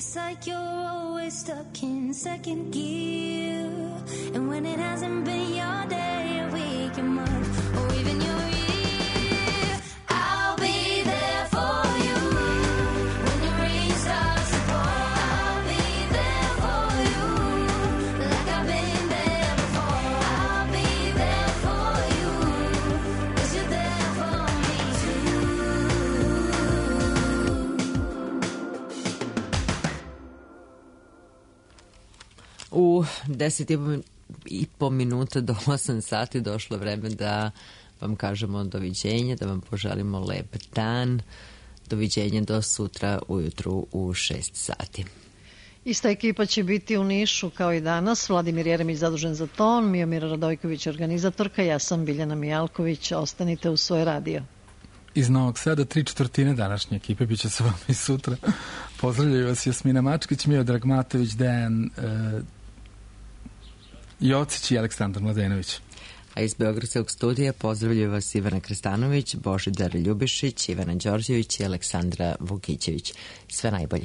It's like you're always stuck in second gear. And when it hasn't been your day, your week, your month, or even your year, I'll be there for you. When the rain starts to pour, I'll be there for you. Like I've been there before, I'll be there for you. 'Cause you're there for me too. U deset i po minuta do osam sati došlo vreme da vam kažemo doviđenje, da vam poželimo lep dan. Doviđenje do sutra ujutru u šest sati. Ista ekipa će biti u Nišu kao i danas. Vladimir Jeremić zadužen za ton, Miomira Radojković organizatorka, ja sam Biljana Mijalković. Ostanite u svoj radio. Iz Novog Sada tri četvrtine današnje ekipe biće sa vama i sutra. Pozdravljaju vas Jasmina Mačkić, Miodrag Matović, Dejan e, Jocić i Aleksandar Mladenović. A iz Beogradskog studija pozdravljaju vas Ivana Krstanović, Božidar Ljubišić, Ivana Đorđević i Aleksandra Vukićević. Sve najbolje.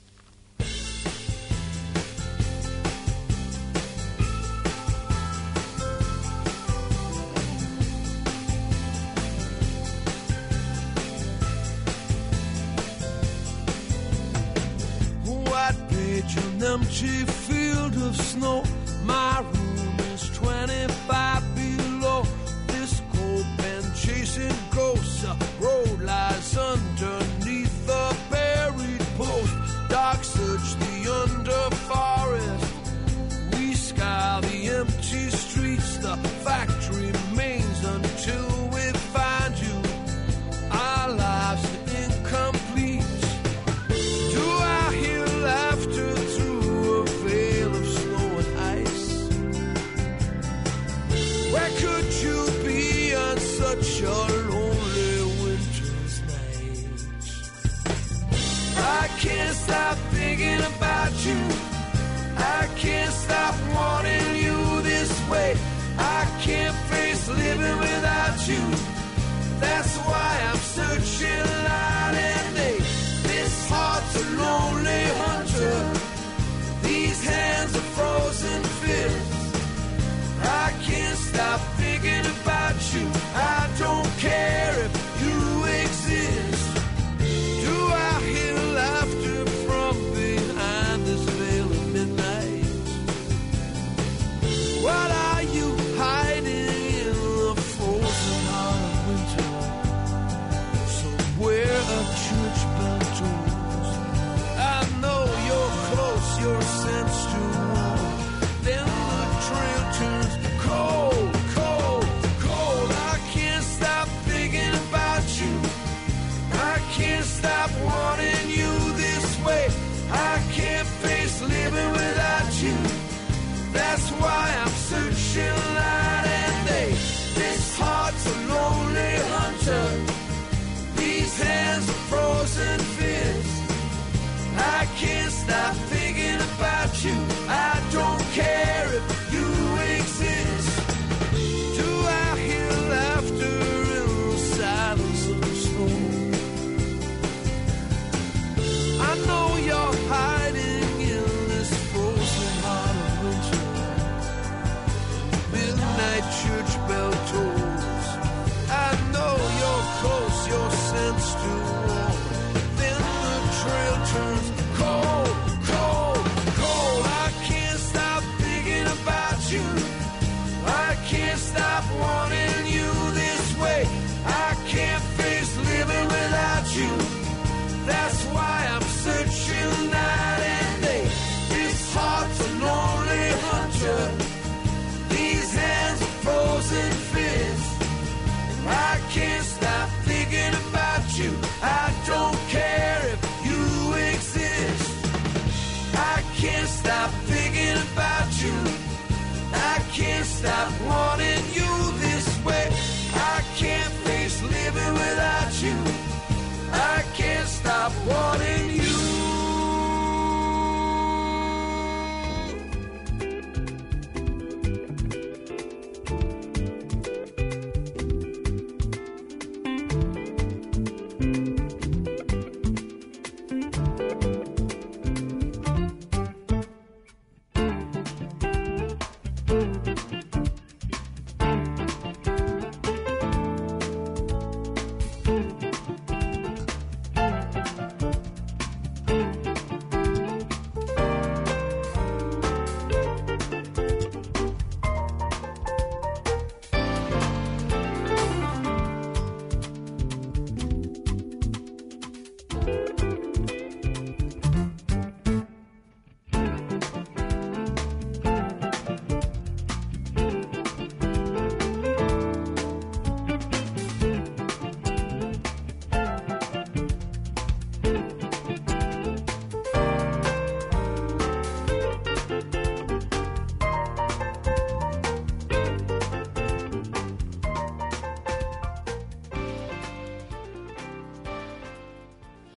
An empty field of snow. My room is twenty-five below. This cold been chasing ghosts. A road lies underneath the buried post. Dark search the under forest. We scour the empty streets. The fact remains until we find you. Our lives are incomplete. Do I hear laughter through a veil of snow and ice? Where could you be on such a lonely winter's night? I can't stop thinking about you. I can't stop wanting you this way. I can't face living without you. That's why I'm searching